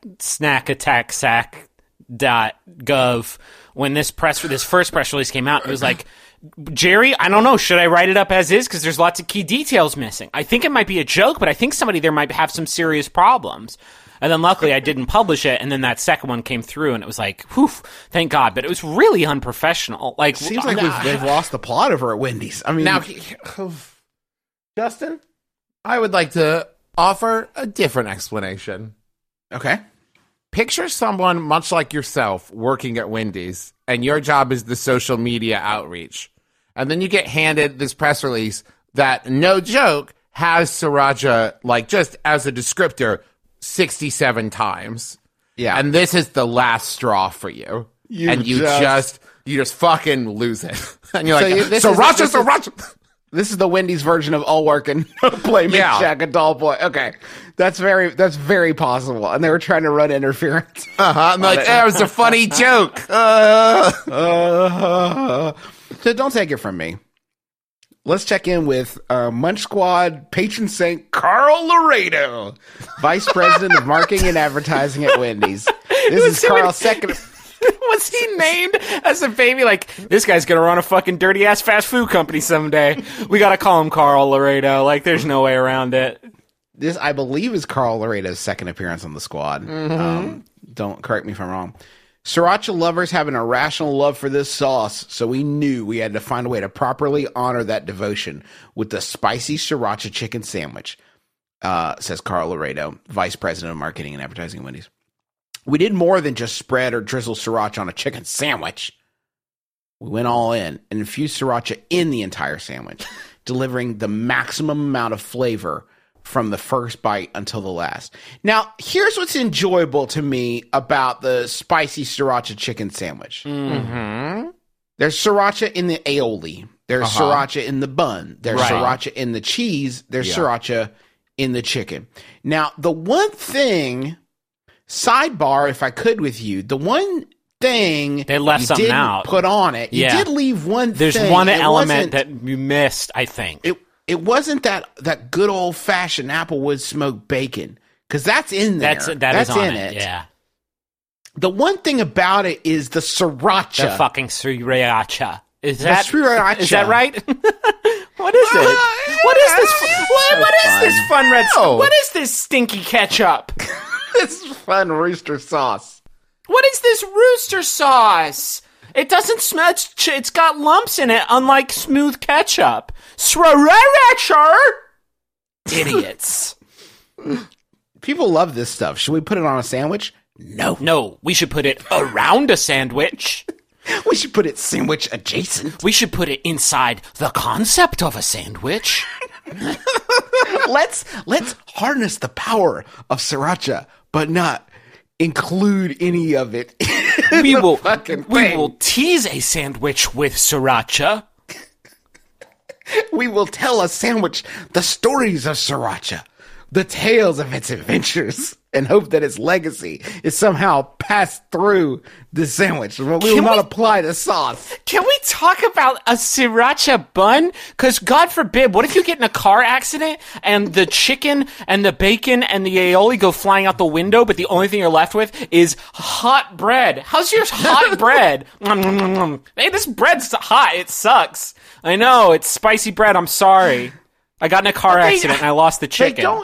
S5: snackattacksack.gov when this first press release came out. It was like, Jerry, I don't know, should I write it up as is? Because there's lots of key details missing. I think it might be a joke, but I think somebody there might have some serious problems. And then luckily I didn't publish it, and then that second one came through, and it was like, whew, thank God. But it was really unprofessional. Like,
S3: seems like they've lost the plot over at Wendy's. I mean,
S4: now, Justin, I would like to offer a different explanation.
S3: Okay.
S4: Picture someone much like yourself working at Wendy's, and your job is the social media outreach. And then you get handed this press release that, no joke, has sriracha, like, just as a descriptor, 67 times.
S3: Yeah.
S4: And this is the last straw for you. You just fucking lose it. And you're like, sriracha.
S3: This is the Wendy's version of all work and no play, make Shaq a dull boy. Okay. That's very possible. And they were trying to run interference.
S4: I'm like, that was a funny joke.
S3: So don't take it from me. Let's check in with Munch Squad patron saint Carl Laredo, Vice President of Marketing and Advertising at Wendy's. This is Carl's second.
S5: Was he named as a baby? Like, this guy's gonna run a fucking dirty ass fast food company someday. We gotta call him Carl Laredo. Like, there's no way around it.
S3: This, I believe, is Carl Laredo's second appearance on the squad. Don't correct me if I'm wrong. Sriracha lovers have an irrational love for this sauce, so we knew we had to find a way to properly honor that devotion with the spicy sriracha chicken sandwich, says Carl Laredo, Vice President of Marketing and Advertising at Wendy's. We did more than just spread or drizzle sriracha on a chicken sandwich. We went all in and infused sriracha in the entire sandwich, delivering the maximum amount of flavor from the first bite until the last. Now, here's what's enjoyable to me about the spicy sriracha chicken sandwich.
S4: Mm-hmm.
S3: There's sriracha in the aioli. There's sriracha in the bun. There's sriracha in the cheese. There's sriracha in the chicken. Now, the one thing, sidebar, if I could with you, the one thing
S5: they left something
S3: didn't
S5: out.
S3: Put on it. You did leave one
S5: There's
S3: thing.
S5: one element that you missed, I think.
S3: It wasn't that good old fashioned applewood smoked bacon, because that's in there.
S5: That's
S3: in
S5: on it. Yeah.
S3: The one thing about it is the sriracha.
S5: The fucking sriracha. Is
S3: The
S5: that
S3: sriracha.
S5: Is that right? What is it? What is this? What is this fun red?
S4: Oh.
S5: What is this stinky ketchup?
S3: This fun rooster sauce.
S5: What is this rooster sauce? It doesn't smell. It's got lumps in it, unlike smooth ketchup. Sriracha. Idiots.
S3: People love this stuff. Should we put it on a sandwich?
S5: No, we should put it around a sandwich.
S3: We should put it sandwich adjacent.
S5: We should put it inside the concept of a sandwich.
S3: Let's harness the power of sriracha, but not include any of it.
S5: We will
S3: fucking
S5: we
S3: thing.
S5: will tease a sandwich with sriracha.
S3: We will tell a sandwich the stories of sriracha, the tales of its adventures, and hope that its legacy is somehow passed through the sandwich. But we will not apply the sauce.
S5: Can we talk about a sriracha bun? Because God forbid, what if you get in a car accident and the chicken and the bacon and the aioli go flying out the window, but the only thing you're left with is hot bread? How's your hot bread? Hey, this bread's hot. It sucks. I know, it's spicy bread. I'm sorry. I got in a car accident and I lost the chicken.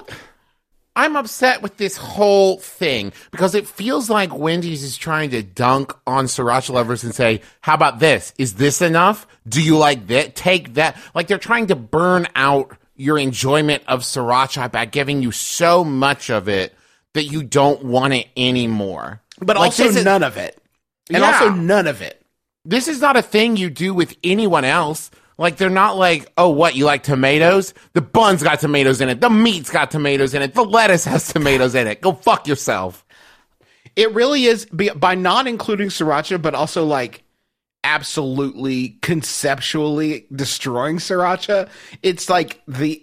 S4: I'm upset with this whole thing because it feels like Wendy's is trying to dunk on sriracha lovers and say, how about this? Is this enough? Do you like that? Take that. Like they're trying to burn out your enjoyment of sriracha by giving you so much of it that you don't want it anymore.
S3: But
S4: like,
S3: also none of it. And
S4: Yeah.
S3: also none of it.
S4: This is not a thing you do with anyone else. Like, they're not like, oh, what, you like tomatoes? The bun's got tomatoes in it. The meat's got tomatoes in it. The lettuce has tomatoes in it. Go fuck yourself.
S3: It really is, by not including sriracha, but also like absolutely conceptually destroying sriracha. It's like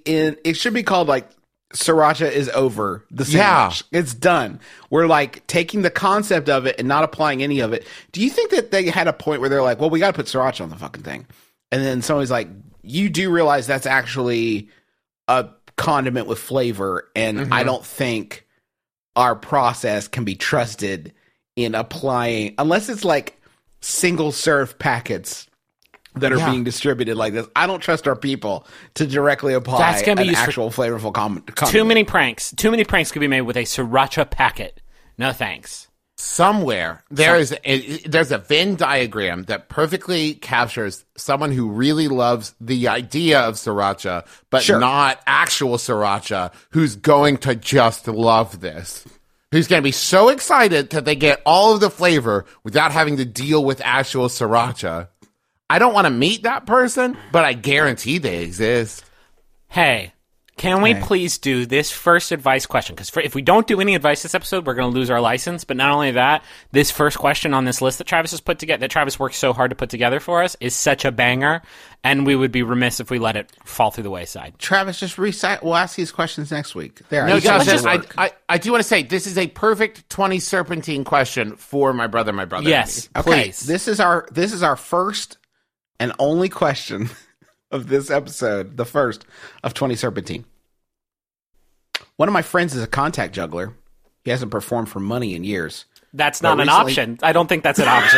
S3: it should be called like sriracha is over the sandwich. Yeah. It's done. We're like taking the concept of it and not applying any of it. Do you think that they had a point where they're like, well, we got to put sriracha on the fucking thing? And then somebody's like, you do realize that's actually a condiment with flavor, and I don't think our process can be trusted in applying, unless it's like single serve packets that are being distributed like this. I don't trust our people to directly apply an actual flavorful condiment.
S5: Too many pranks. Too many pranks could be made with a sriracha packet. No thanks.
S4: Somewhere there's a Venn diagram that perfectly captures someone who really loves the idea of sriracha, but not actual sriracha, who's going to just love this. Who's going to be so excited that they get all of the flavor without having to deal with actual sriracha. I don't want to meet that person, but I guarantee they exist.
S5: Hey. Can we please do this first advice question? Because if we don't do any advice this episode, we're going to lose our license. But not only that, this first question on this list that Travis has put together, that Travis worked so hard to put together for us, is such a banger, and we would be remiss if we let it fall through the wayside.
S3: Travis, just recite. We'll ask these questions next week. There.
S4: No, Justin, I do want to say this is a perfect 20 serpentine question for my brother.
S5: Yes,
S3: okay.
S5: Please.
S3: This is our first and only question of this episode, the first of 20 Serpentine. One of my friends is a contact juggler. He hasn't performed for money in years.
S5: That's not an option. I don't think that's an option.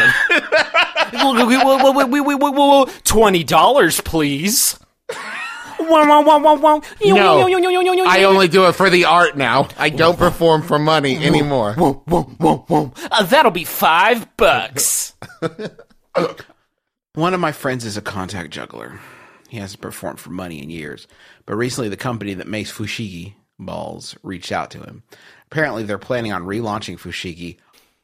S5: $20, please.
S4: No, I only do it for the art now. I don't perform for money anymore.
S5: That'll be $5.
S3: One of my friends is a contact juggler. He hasn't performed for money in years. But recently, the company that makes fushigi balls reached out to him. Apparently, they're planning on relaunching fushigi.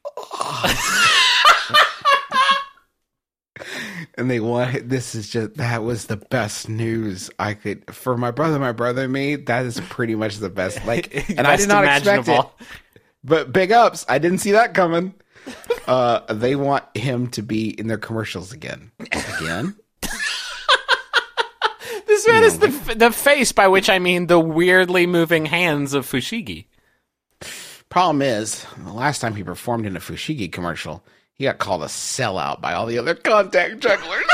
S3: And they want, that was the best news I could, for my brother and me, that is pretty much the best. Like, and I did not expect it. But big ups. I didn't see that coming. They want him to be in their commercials again.
S5: This man is the face, by which I mean the weirdly moving hands of fushigi.
S3: Problem is, the last time he performed in a fushigi commercial, he got called a sellout by all the other contact jugglers.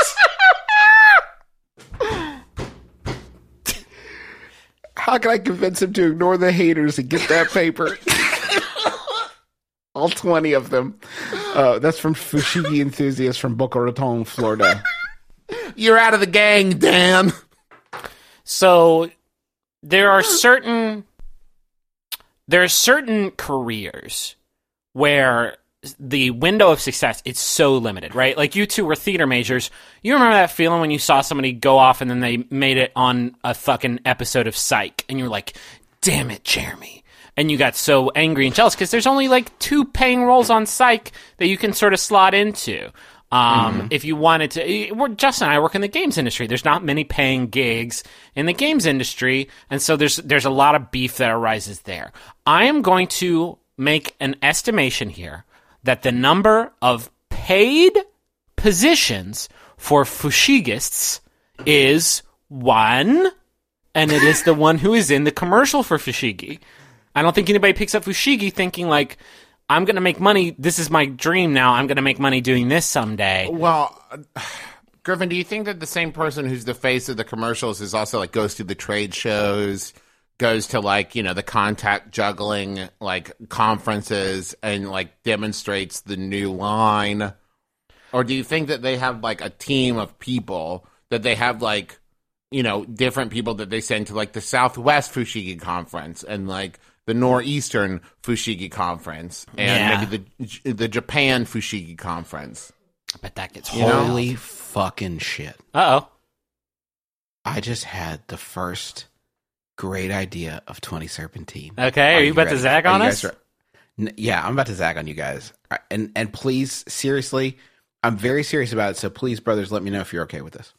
S3: How can I convince him to ignore the haters and get that paper? All 20 of them. That's from Fushigi enthusiasts from Boca Raton, Florida.
S4: You're out of the gang, Dan.
S5: So there are certain careers where the window of success is so limited, right? Like you two were theater majors. You remember that feeling when you saw somebody go off and then they made it on a fucking episode of Psych, and you were like, "Damn it, Jeremy." And you got so angry and jealous because there's only like 2 paying roles on Psych that you can sort of slot into. If you wanted to, Justin and I work in the games industry. There's not many paying gigs in the games industry, and so there's a lot of beef that arises there. I am going to make an estimation here that the number of paid positions for Fushigists is 1, and it is the one who is in the commercial for Fushigi. I don't think anybody picks up Fushigi thinking like, I'm going to make money. This is my dream now. I'm going to make money doing this someday.
S4: Well, Griffin, do you think that the same person who's the face of the commercials is also like goes to the trade shows, goes to like, you know, the contact juggling like conferences and like demonstrates the new line? Or do you think that they have like a team of people that they have like, you know, different people that they send to like the Southwest Fushigi conference and like the Northeastern Fushigi conference and maybe the Japan Fushigi conference?
S5: I bet that gets
S3: Holy fucking shit.
S5: Uh-oh.
S3: I just had the first great idea of 20 Serpentine.
S5: Okay, are you about to zag on us?
S3: Yeah, I'm about to zag on you guys. And please, seriously, I'm very serious about it, so please, brothers, let me know if you're okay with this.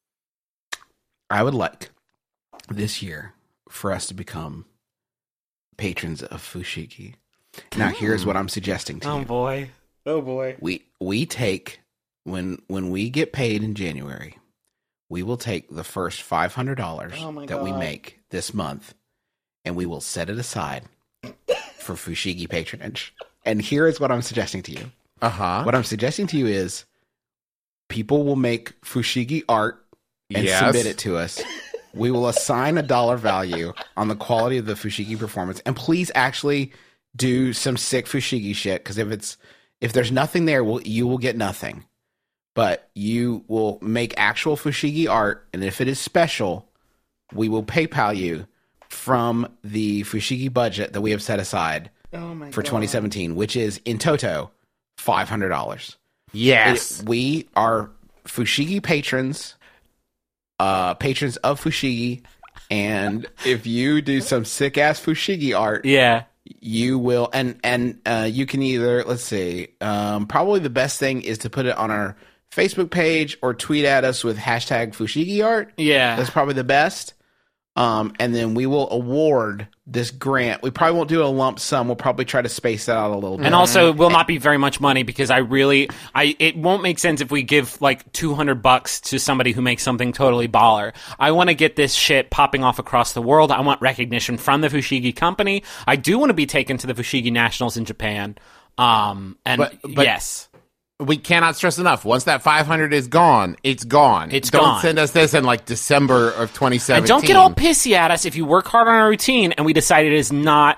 S3: I would like this year for us to become patrons of Fushigi. Now, here's what I'm suggesting to you.
S5: Oh boy.
S3: We take, when we get paid in January, we will take the first $500 that we make this month, and we will set it aside for Fushigi patronage. And here is what I'm suggesting to you. What I'm suggesting to you is people will make Fushigi art and submit it to us. We will assign a dollar value on the quality of the Fushigi performance. And please actually do some sick Fushigi shit, because if there's nothing there, you will get nothing. But you will make actual Fushigi art, and if it is special, we will PayPal you from the Fushigi budget that we have set aside for 2017, which is in toto $500.
S4: Yes.
S3: We are Fushigi patrons, patrons of Fushigi, and if you do some sick ass Fushigi art, you will, and you can either, let's see, probably the best thing is to put it on our Facebook page or tweet at us with hashtag Fushigi art.
S5: Yeah.
S3: That's probably the best. And then we will award this grant. We probably won't do a lump sum. We'll probably try to space that out a little bit.
S5: And also, it will not be very much money, because it won't make sense if we give like $200 to somebody who makes something totally baller. I want to get this shit popping off across the world. I want recognition from the Fushigi company. I do want to be taken to the Fushigi Nationals in Japan. But yes.
S4: We cannot stress enough. Once that 500 is gone, it's gone. Don't send us this in like December of 2017.
S5: And don't get all pissy at us if you work hard on our routine and we decide it is not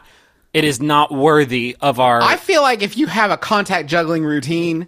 S5: worthy of our...
S3: I feel like if you have a contact juggling routine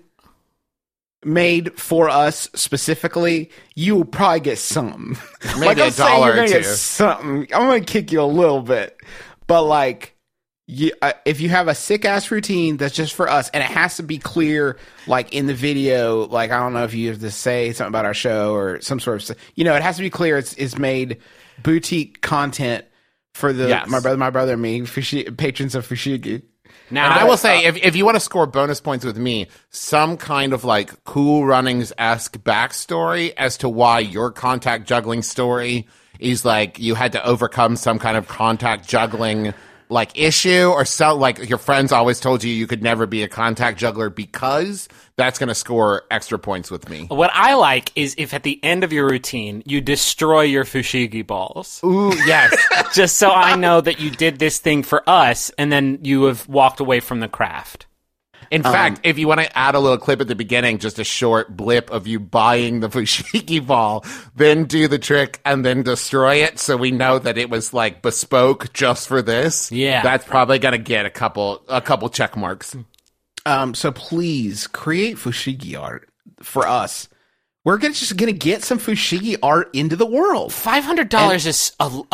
S3: made for us specifically, you will probably get something.
S4: Maybe
S3: like,
S4: $1 or $2.
S3: Get something. I'm going to kick you a little bit. But like, if you have a sick ass routine that's just for us, and it has to be clear, like in the video, like I don't know if you have to say something about our show or some sort of, it has to be clear. It's made boutique content for my brother and me, patrons of Fushigi.
S4: Now, and I will say, if you want to score bonus points with me, some kind of like Cool Runnings-esque backstory as to why your contact juggling story is like you had to overcome some kind of contact juggling like issue, or so like your friends always told you could never be a contact juggler, because that's going to score extra points with me.
S5: What I like is if at the end of your routine you destroy your Fushigi balls.
S4: Ooh, yes.
S5: Just so I know that you did this thing for us, and then you have walked away from the craft.
S4: In fact, if you want to add a little clip at the beginning, just a short blip of you buying the Fushigi ball, then do the trick and then destroy it, so we know that it was like bespoke just for this.
S5: Yeah,
S4: that's probably gonna get a couple check marks.
S3: So please create Fushigi art for us. We're just going to get some Fushigi art into the world.
S5: $500 is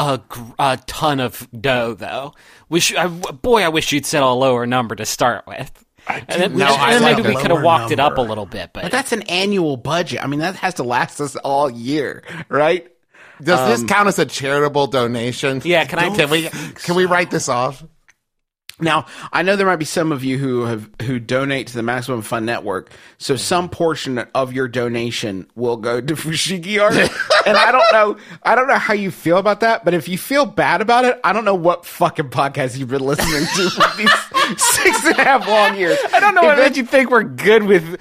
S5: a ton of dough, though. I wish you'd set a lower number to start with. And then maybe we could have walked it up a little bit. But
S3: that's an annual budget. I mean, that has to last us all year, right?
S4: Does this count as a charitable donation?
S5: Yeah,
S4: can we write this off?
S3: Now, I know there might be some of you who donate to the Maximum Fun Network, so some portion of your donation will go to Fushigi art. And I don't know how you feel about that, but if you feel bad about it, I don't know what fucking podcast you've been listening to for these 6.5 long years.
S5: I don't know what made you think we're good with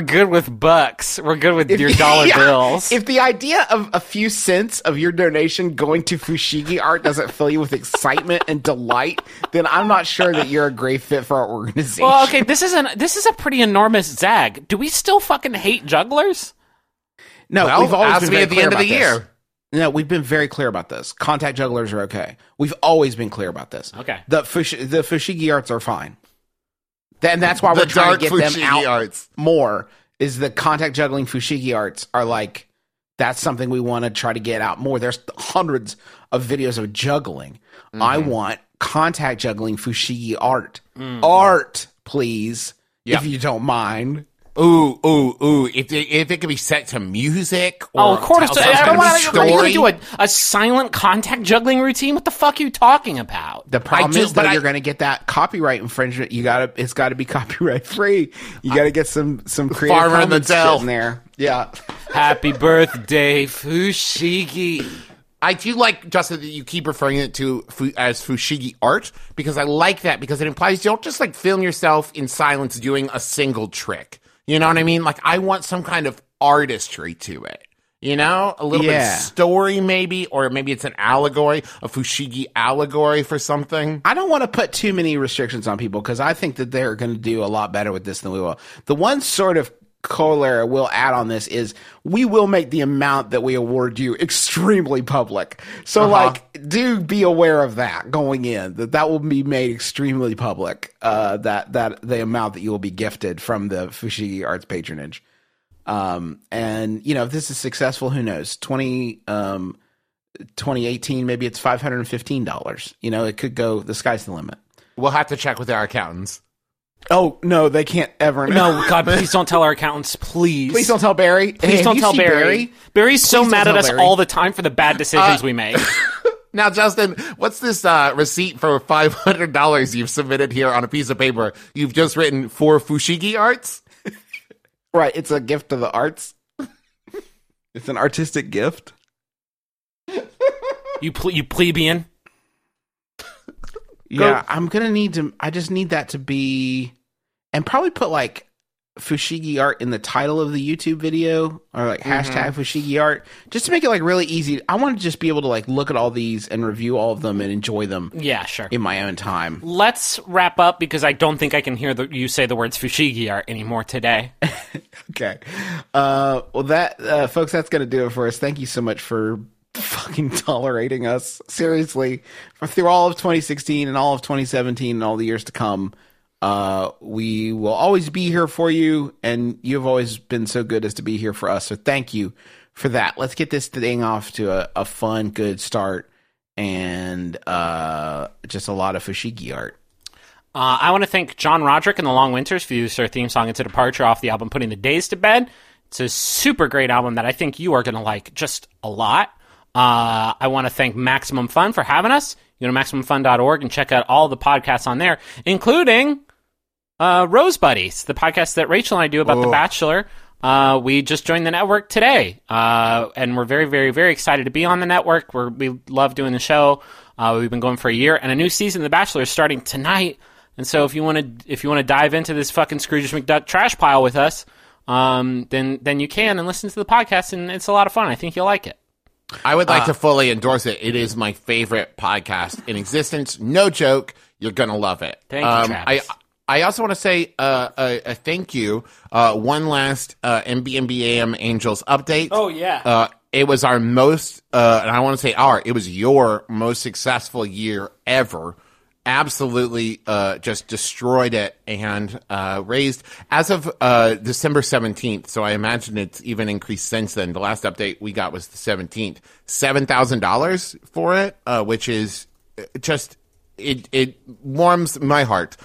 S5: bucks. We're good with your dollar bills.
S3: If the idea of a few cents of your donation going to Fushigi art doesn't fill you with excitement and delight, then I'm not sure that you're a great fit for our organization.
S5: Well, okay, this is a pretty enormous zag. Do we still fucking hate jugglers?
S3: No, we've always been very
S4: at the
S3: clear
S4: end of the
S3: about
S4: year.
S3: this. No, we've been very clear about this. Contact jugglers are okay. We've always been clear about this.
S5: Okay.
S3: The Fushigi arts are fine. And that's why we're trying to get them out more, is the contact juggling Fushigi arts are like, that's something we want to try to get out more. There's hundreds of videos of juggling. Mm-hmm. I want contact juggling Fushigi art. Art, please, if you don't mind.
S4: Ooh. If it could be set to music or
S5: of course. I don't want to do a silent contact juggling routine. What the fuck are you talking about?
S3: The problem is that you're going to get that copyright infringement. It's got to be copyright free. You got to get some creative
S4: Farmer in the Dell
S3: in there. Yeah.
S5: Happy birthday, Fushigi.
S4: I do like, Justin, that you keep referring it to as Fushigi art, because I like that, because it implies you don't just like film yourself in silence doing a single trick. You know what I mean? Like, I want some kind of artistry to it. You know? A little bit of story, maybe, or maybe it's an allegory, a Fushigi allegory for something.
S3: I don't want to put too many restrictions on people, because I think that they're going to do a lot better with this than we will. The one sort of corollary we'll add on this is we will make the amount that we award you extremely public. So, do be aware of that going in, that will be made extremely public, that the amount that you will be gifted from the Fushigi Arts patronage. And, if this is successful, who knows? 2018, maybe it's $515. It could go, the sky's the limit.
S4: We'll have to check with our accountants.
S3: Oh, no, they can't ever know.
S5: No, God, please don't tell our accountants, please.
S3: Please don't tell Barry.
S5: Please don't tell Barry. Barry's so mad at us all the time for the bad decisions we make.
S4: Now, Justin, what's this receipt for $500 you've submitted here on a piece of paper? You've just written for Fushigi Arts?
S3: Right, it's a gift to the arts. It's an artistic gift.
S5: You plebeian.
S3: Yeah, I'm going to need to... I just need that to be... And probably put, like, Fushigi art in the title of the YouTube video, or, like, hashtag Fushigi art, just to make it, like, really easy. I want to just be able to, like, look at all these and review all of them and enjoy them.
S5: Yeah, sure.
S3: In my own time.
S5: Let's wrap up, because I don't think I can hear you say the words Fushigi art anymore today.
S3: Okay. Well, that, folks, that's going to do it for us. Thank you so much for fucking tolerating us, seriously, through all of 2016 and all of 2017 and all the years to come. We will always be here for you, and you've always been so good as to be here for us, so thank you for that. Let's get this thing off to a fun, good start, and just a lot of Fushigi art.
S5: I want to thank John Roderick and the Long Winters for using our theme song. It's a departure off the album Putting the Days to Bed. It's a super great album that I think you are going to like just a lot. I want to thank Maximum Fun for having us. You go to MaximumFun.org and check out all the podcasts on there, including Rose Buddies, the podcast that Rachel and I do about The Bachelor. We just joined the network today, and we're very, very, very excited to be on the network. We love doing the show. We've been going for a year, and a new season of The Bachelor is starting tonight. And so if you want to dive into this fucking Scrooge McDuck trash pile with us, then you can and listen to the podcast, and it's a lot of fun. I think you'll like it.
S4: I would like to fully endorse it. It is my favorite podcast in existence. No joke. You're going to love it.
S5: Thank you, Travis.
S4: I also want to say a thank you. One last MBMBAM Angels update.
S5: Oh, yeah.
S4: It was our most, and I want to say it was your most successful year ever absolutely just destroyed it and raised, as of December 17th, so I imagine it's even increased since then. The last update we got was the 17th, $7,000 for it, which is just, it warms my heart.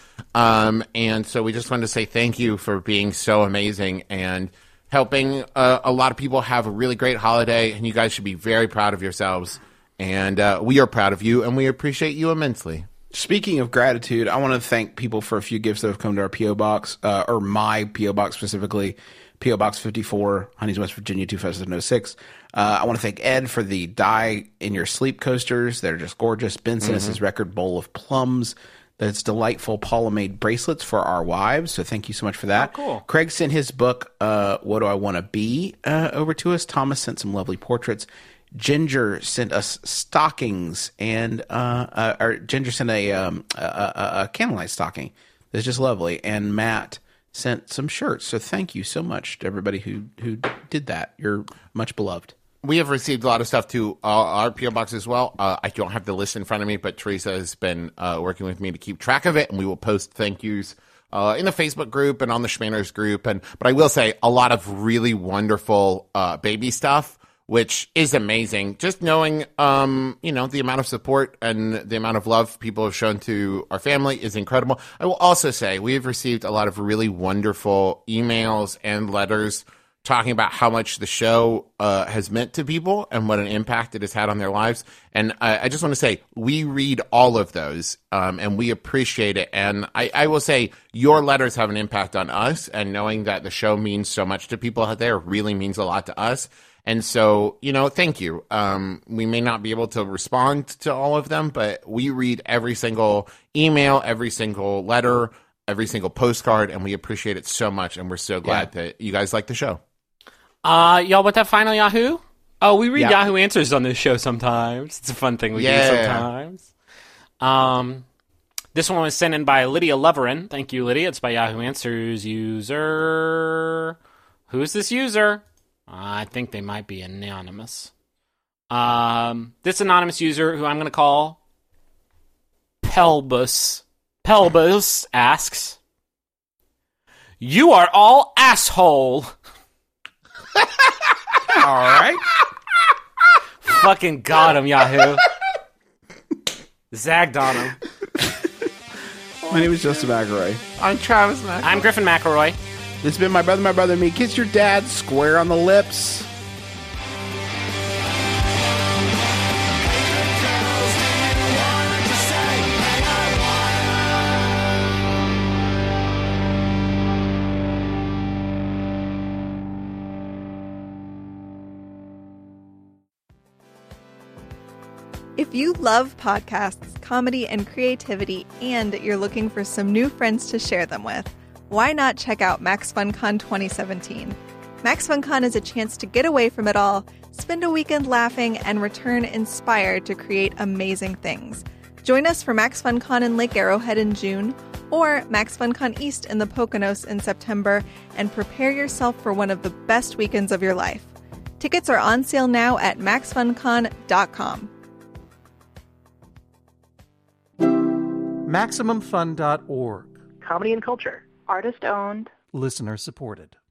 S4: And so we just wanted to say thank you for being so amazing and helping a lot of people have a really great holiday, and you guys should be very proud of yourselves. And we are proud of you, and we appreciate you immensely.
S3: Speaking of gratitude, I want to thank people for a few gifts that have come to our P.O. Box, or my P.O. Box specifically, P.O. Box 54, Honeys, West Virginia, 25706. I want to thank Ed for the Die in Your Sleep coasters. They're just gorgeous. Ben sent us his record bowl of plums. That's delightful. Paula made bracelets for our wives, so thank you so much for that.
S5: Oh, cool.
S3: Craig sent his book, What Do I Want to Be, over to us. Thomas sent some lovely portraits. Ginger sent us stockings, and Ginger sent a candlelight stocking that's just lovely. And Matt sent some shirts. So thank you so much to everybody who did that. You're much beloved.
S4: We have received a lot of stuff to our P.O. Box as well. I don't have the list in front of me, but Teresa has been working with me to keep track of it, and we will post thank yous in the Facebook group and on the Schmanners group. But I will say a lot of really wonderful baby stuff, which is amazing. Just knowing, the amount of support and the amount of love people have shown to our family is incredible. I will also say we have received a lot of really wonderful emails and letters talking about how much the show has meant to people and what an impact it has had on their lives. And I just want to say, we read all of those, and we appreciate it. And I will say, your letters have an impact on us, and knowing that the show means so much to people out there really means a lot to us. And so, thank you. We may not be able to respond to all of them, but we read every single email, every single letter, every single postcard, and we appreciate it so much. And we're so glad that you guys like the show.
S5: Y'all want that final Yahoo? Oh, we read Yahoo Answers on this show sometimes. It's a fun thing we do sometimes. This one was sent in by Lydia Loverin. Thank you, Lydia. It's by Yahoo Answers user. Who's this user? I think they might be anonymous. This anonymous user, who I'm going to call Pelbus, asks, "You are all asshole."
S3: All right.
S5: Fucking got him, Yahoo. Zagged on him.
S3: My name is Justin McElroy.
S4: I'm Travis McElroy.
S5: I'm Griffin McElroy.
S3: This has been My Brother, and Me. Kiss your dad square on the lips.
S9: If you love podcasts, comedy, and creativity, and you're looking for some new friends to share them with, why not check out MaxFunCon 2017? MaxFunCon is a chance to get away from it all, spend a weekend laughing, and return inspired to create amazing things. Join us for MaxFunCon in Lake Arrowhead in June, or MaxFunCon East in the Poconos in September, and prepare yourself for one of the best weekends of your life. Tickets are on sale now at MaxFunCon.com.
S10: MaximumFun.org.
S11: Comedy and culture. Artist owned.
S10: Listener supported.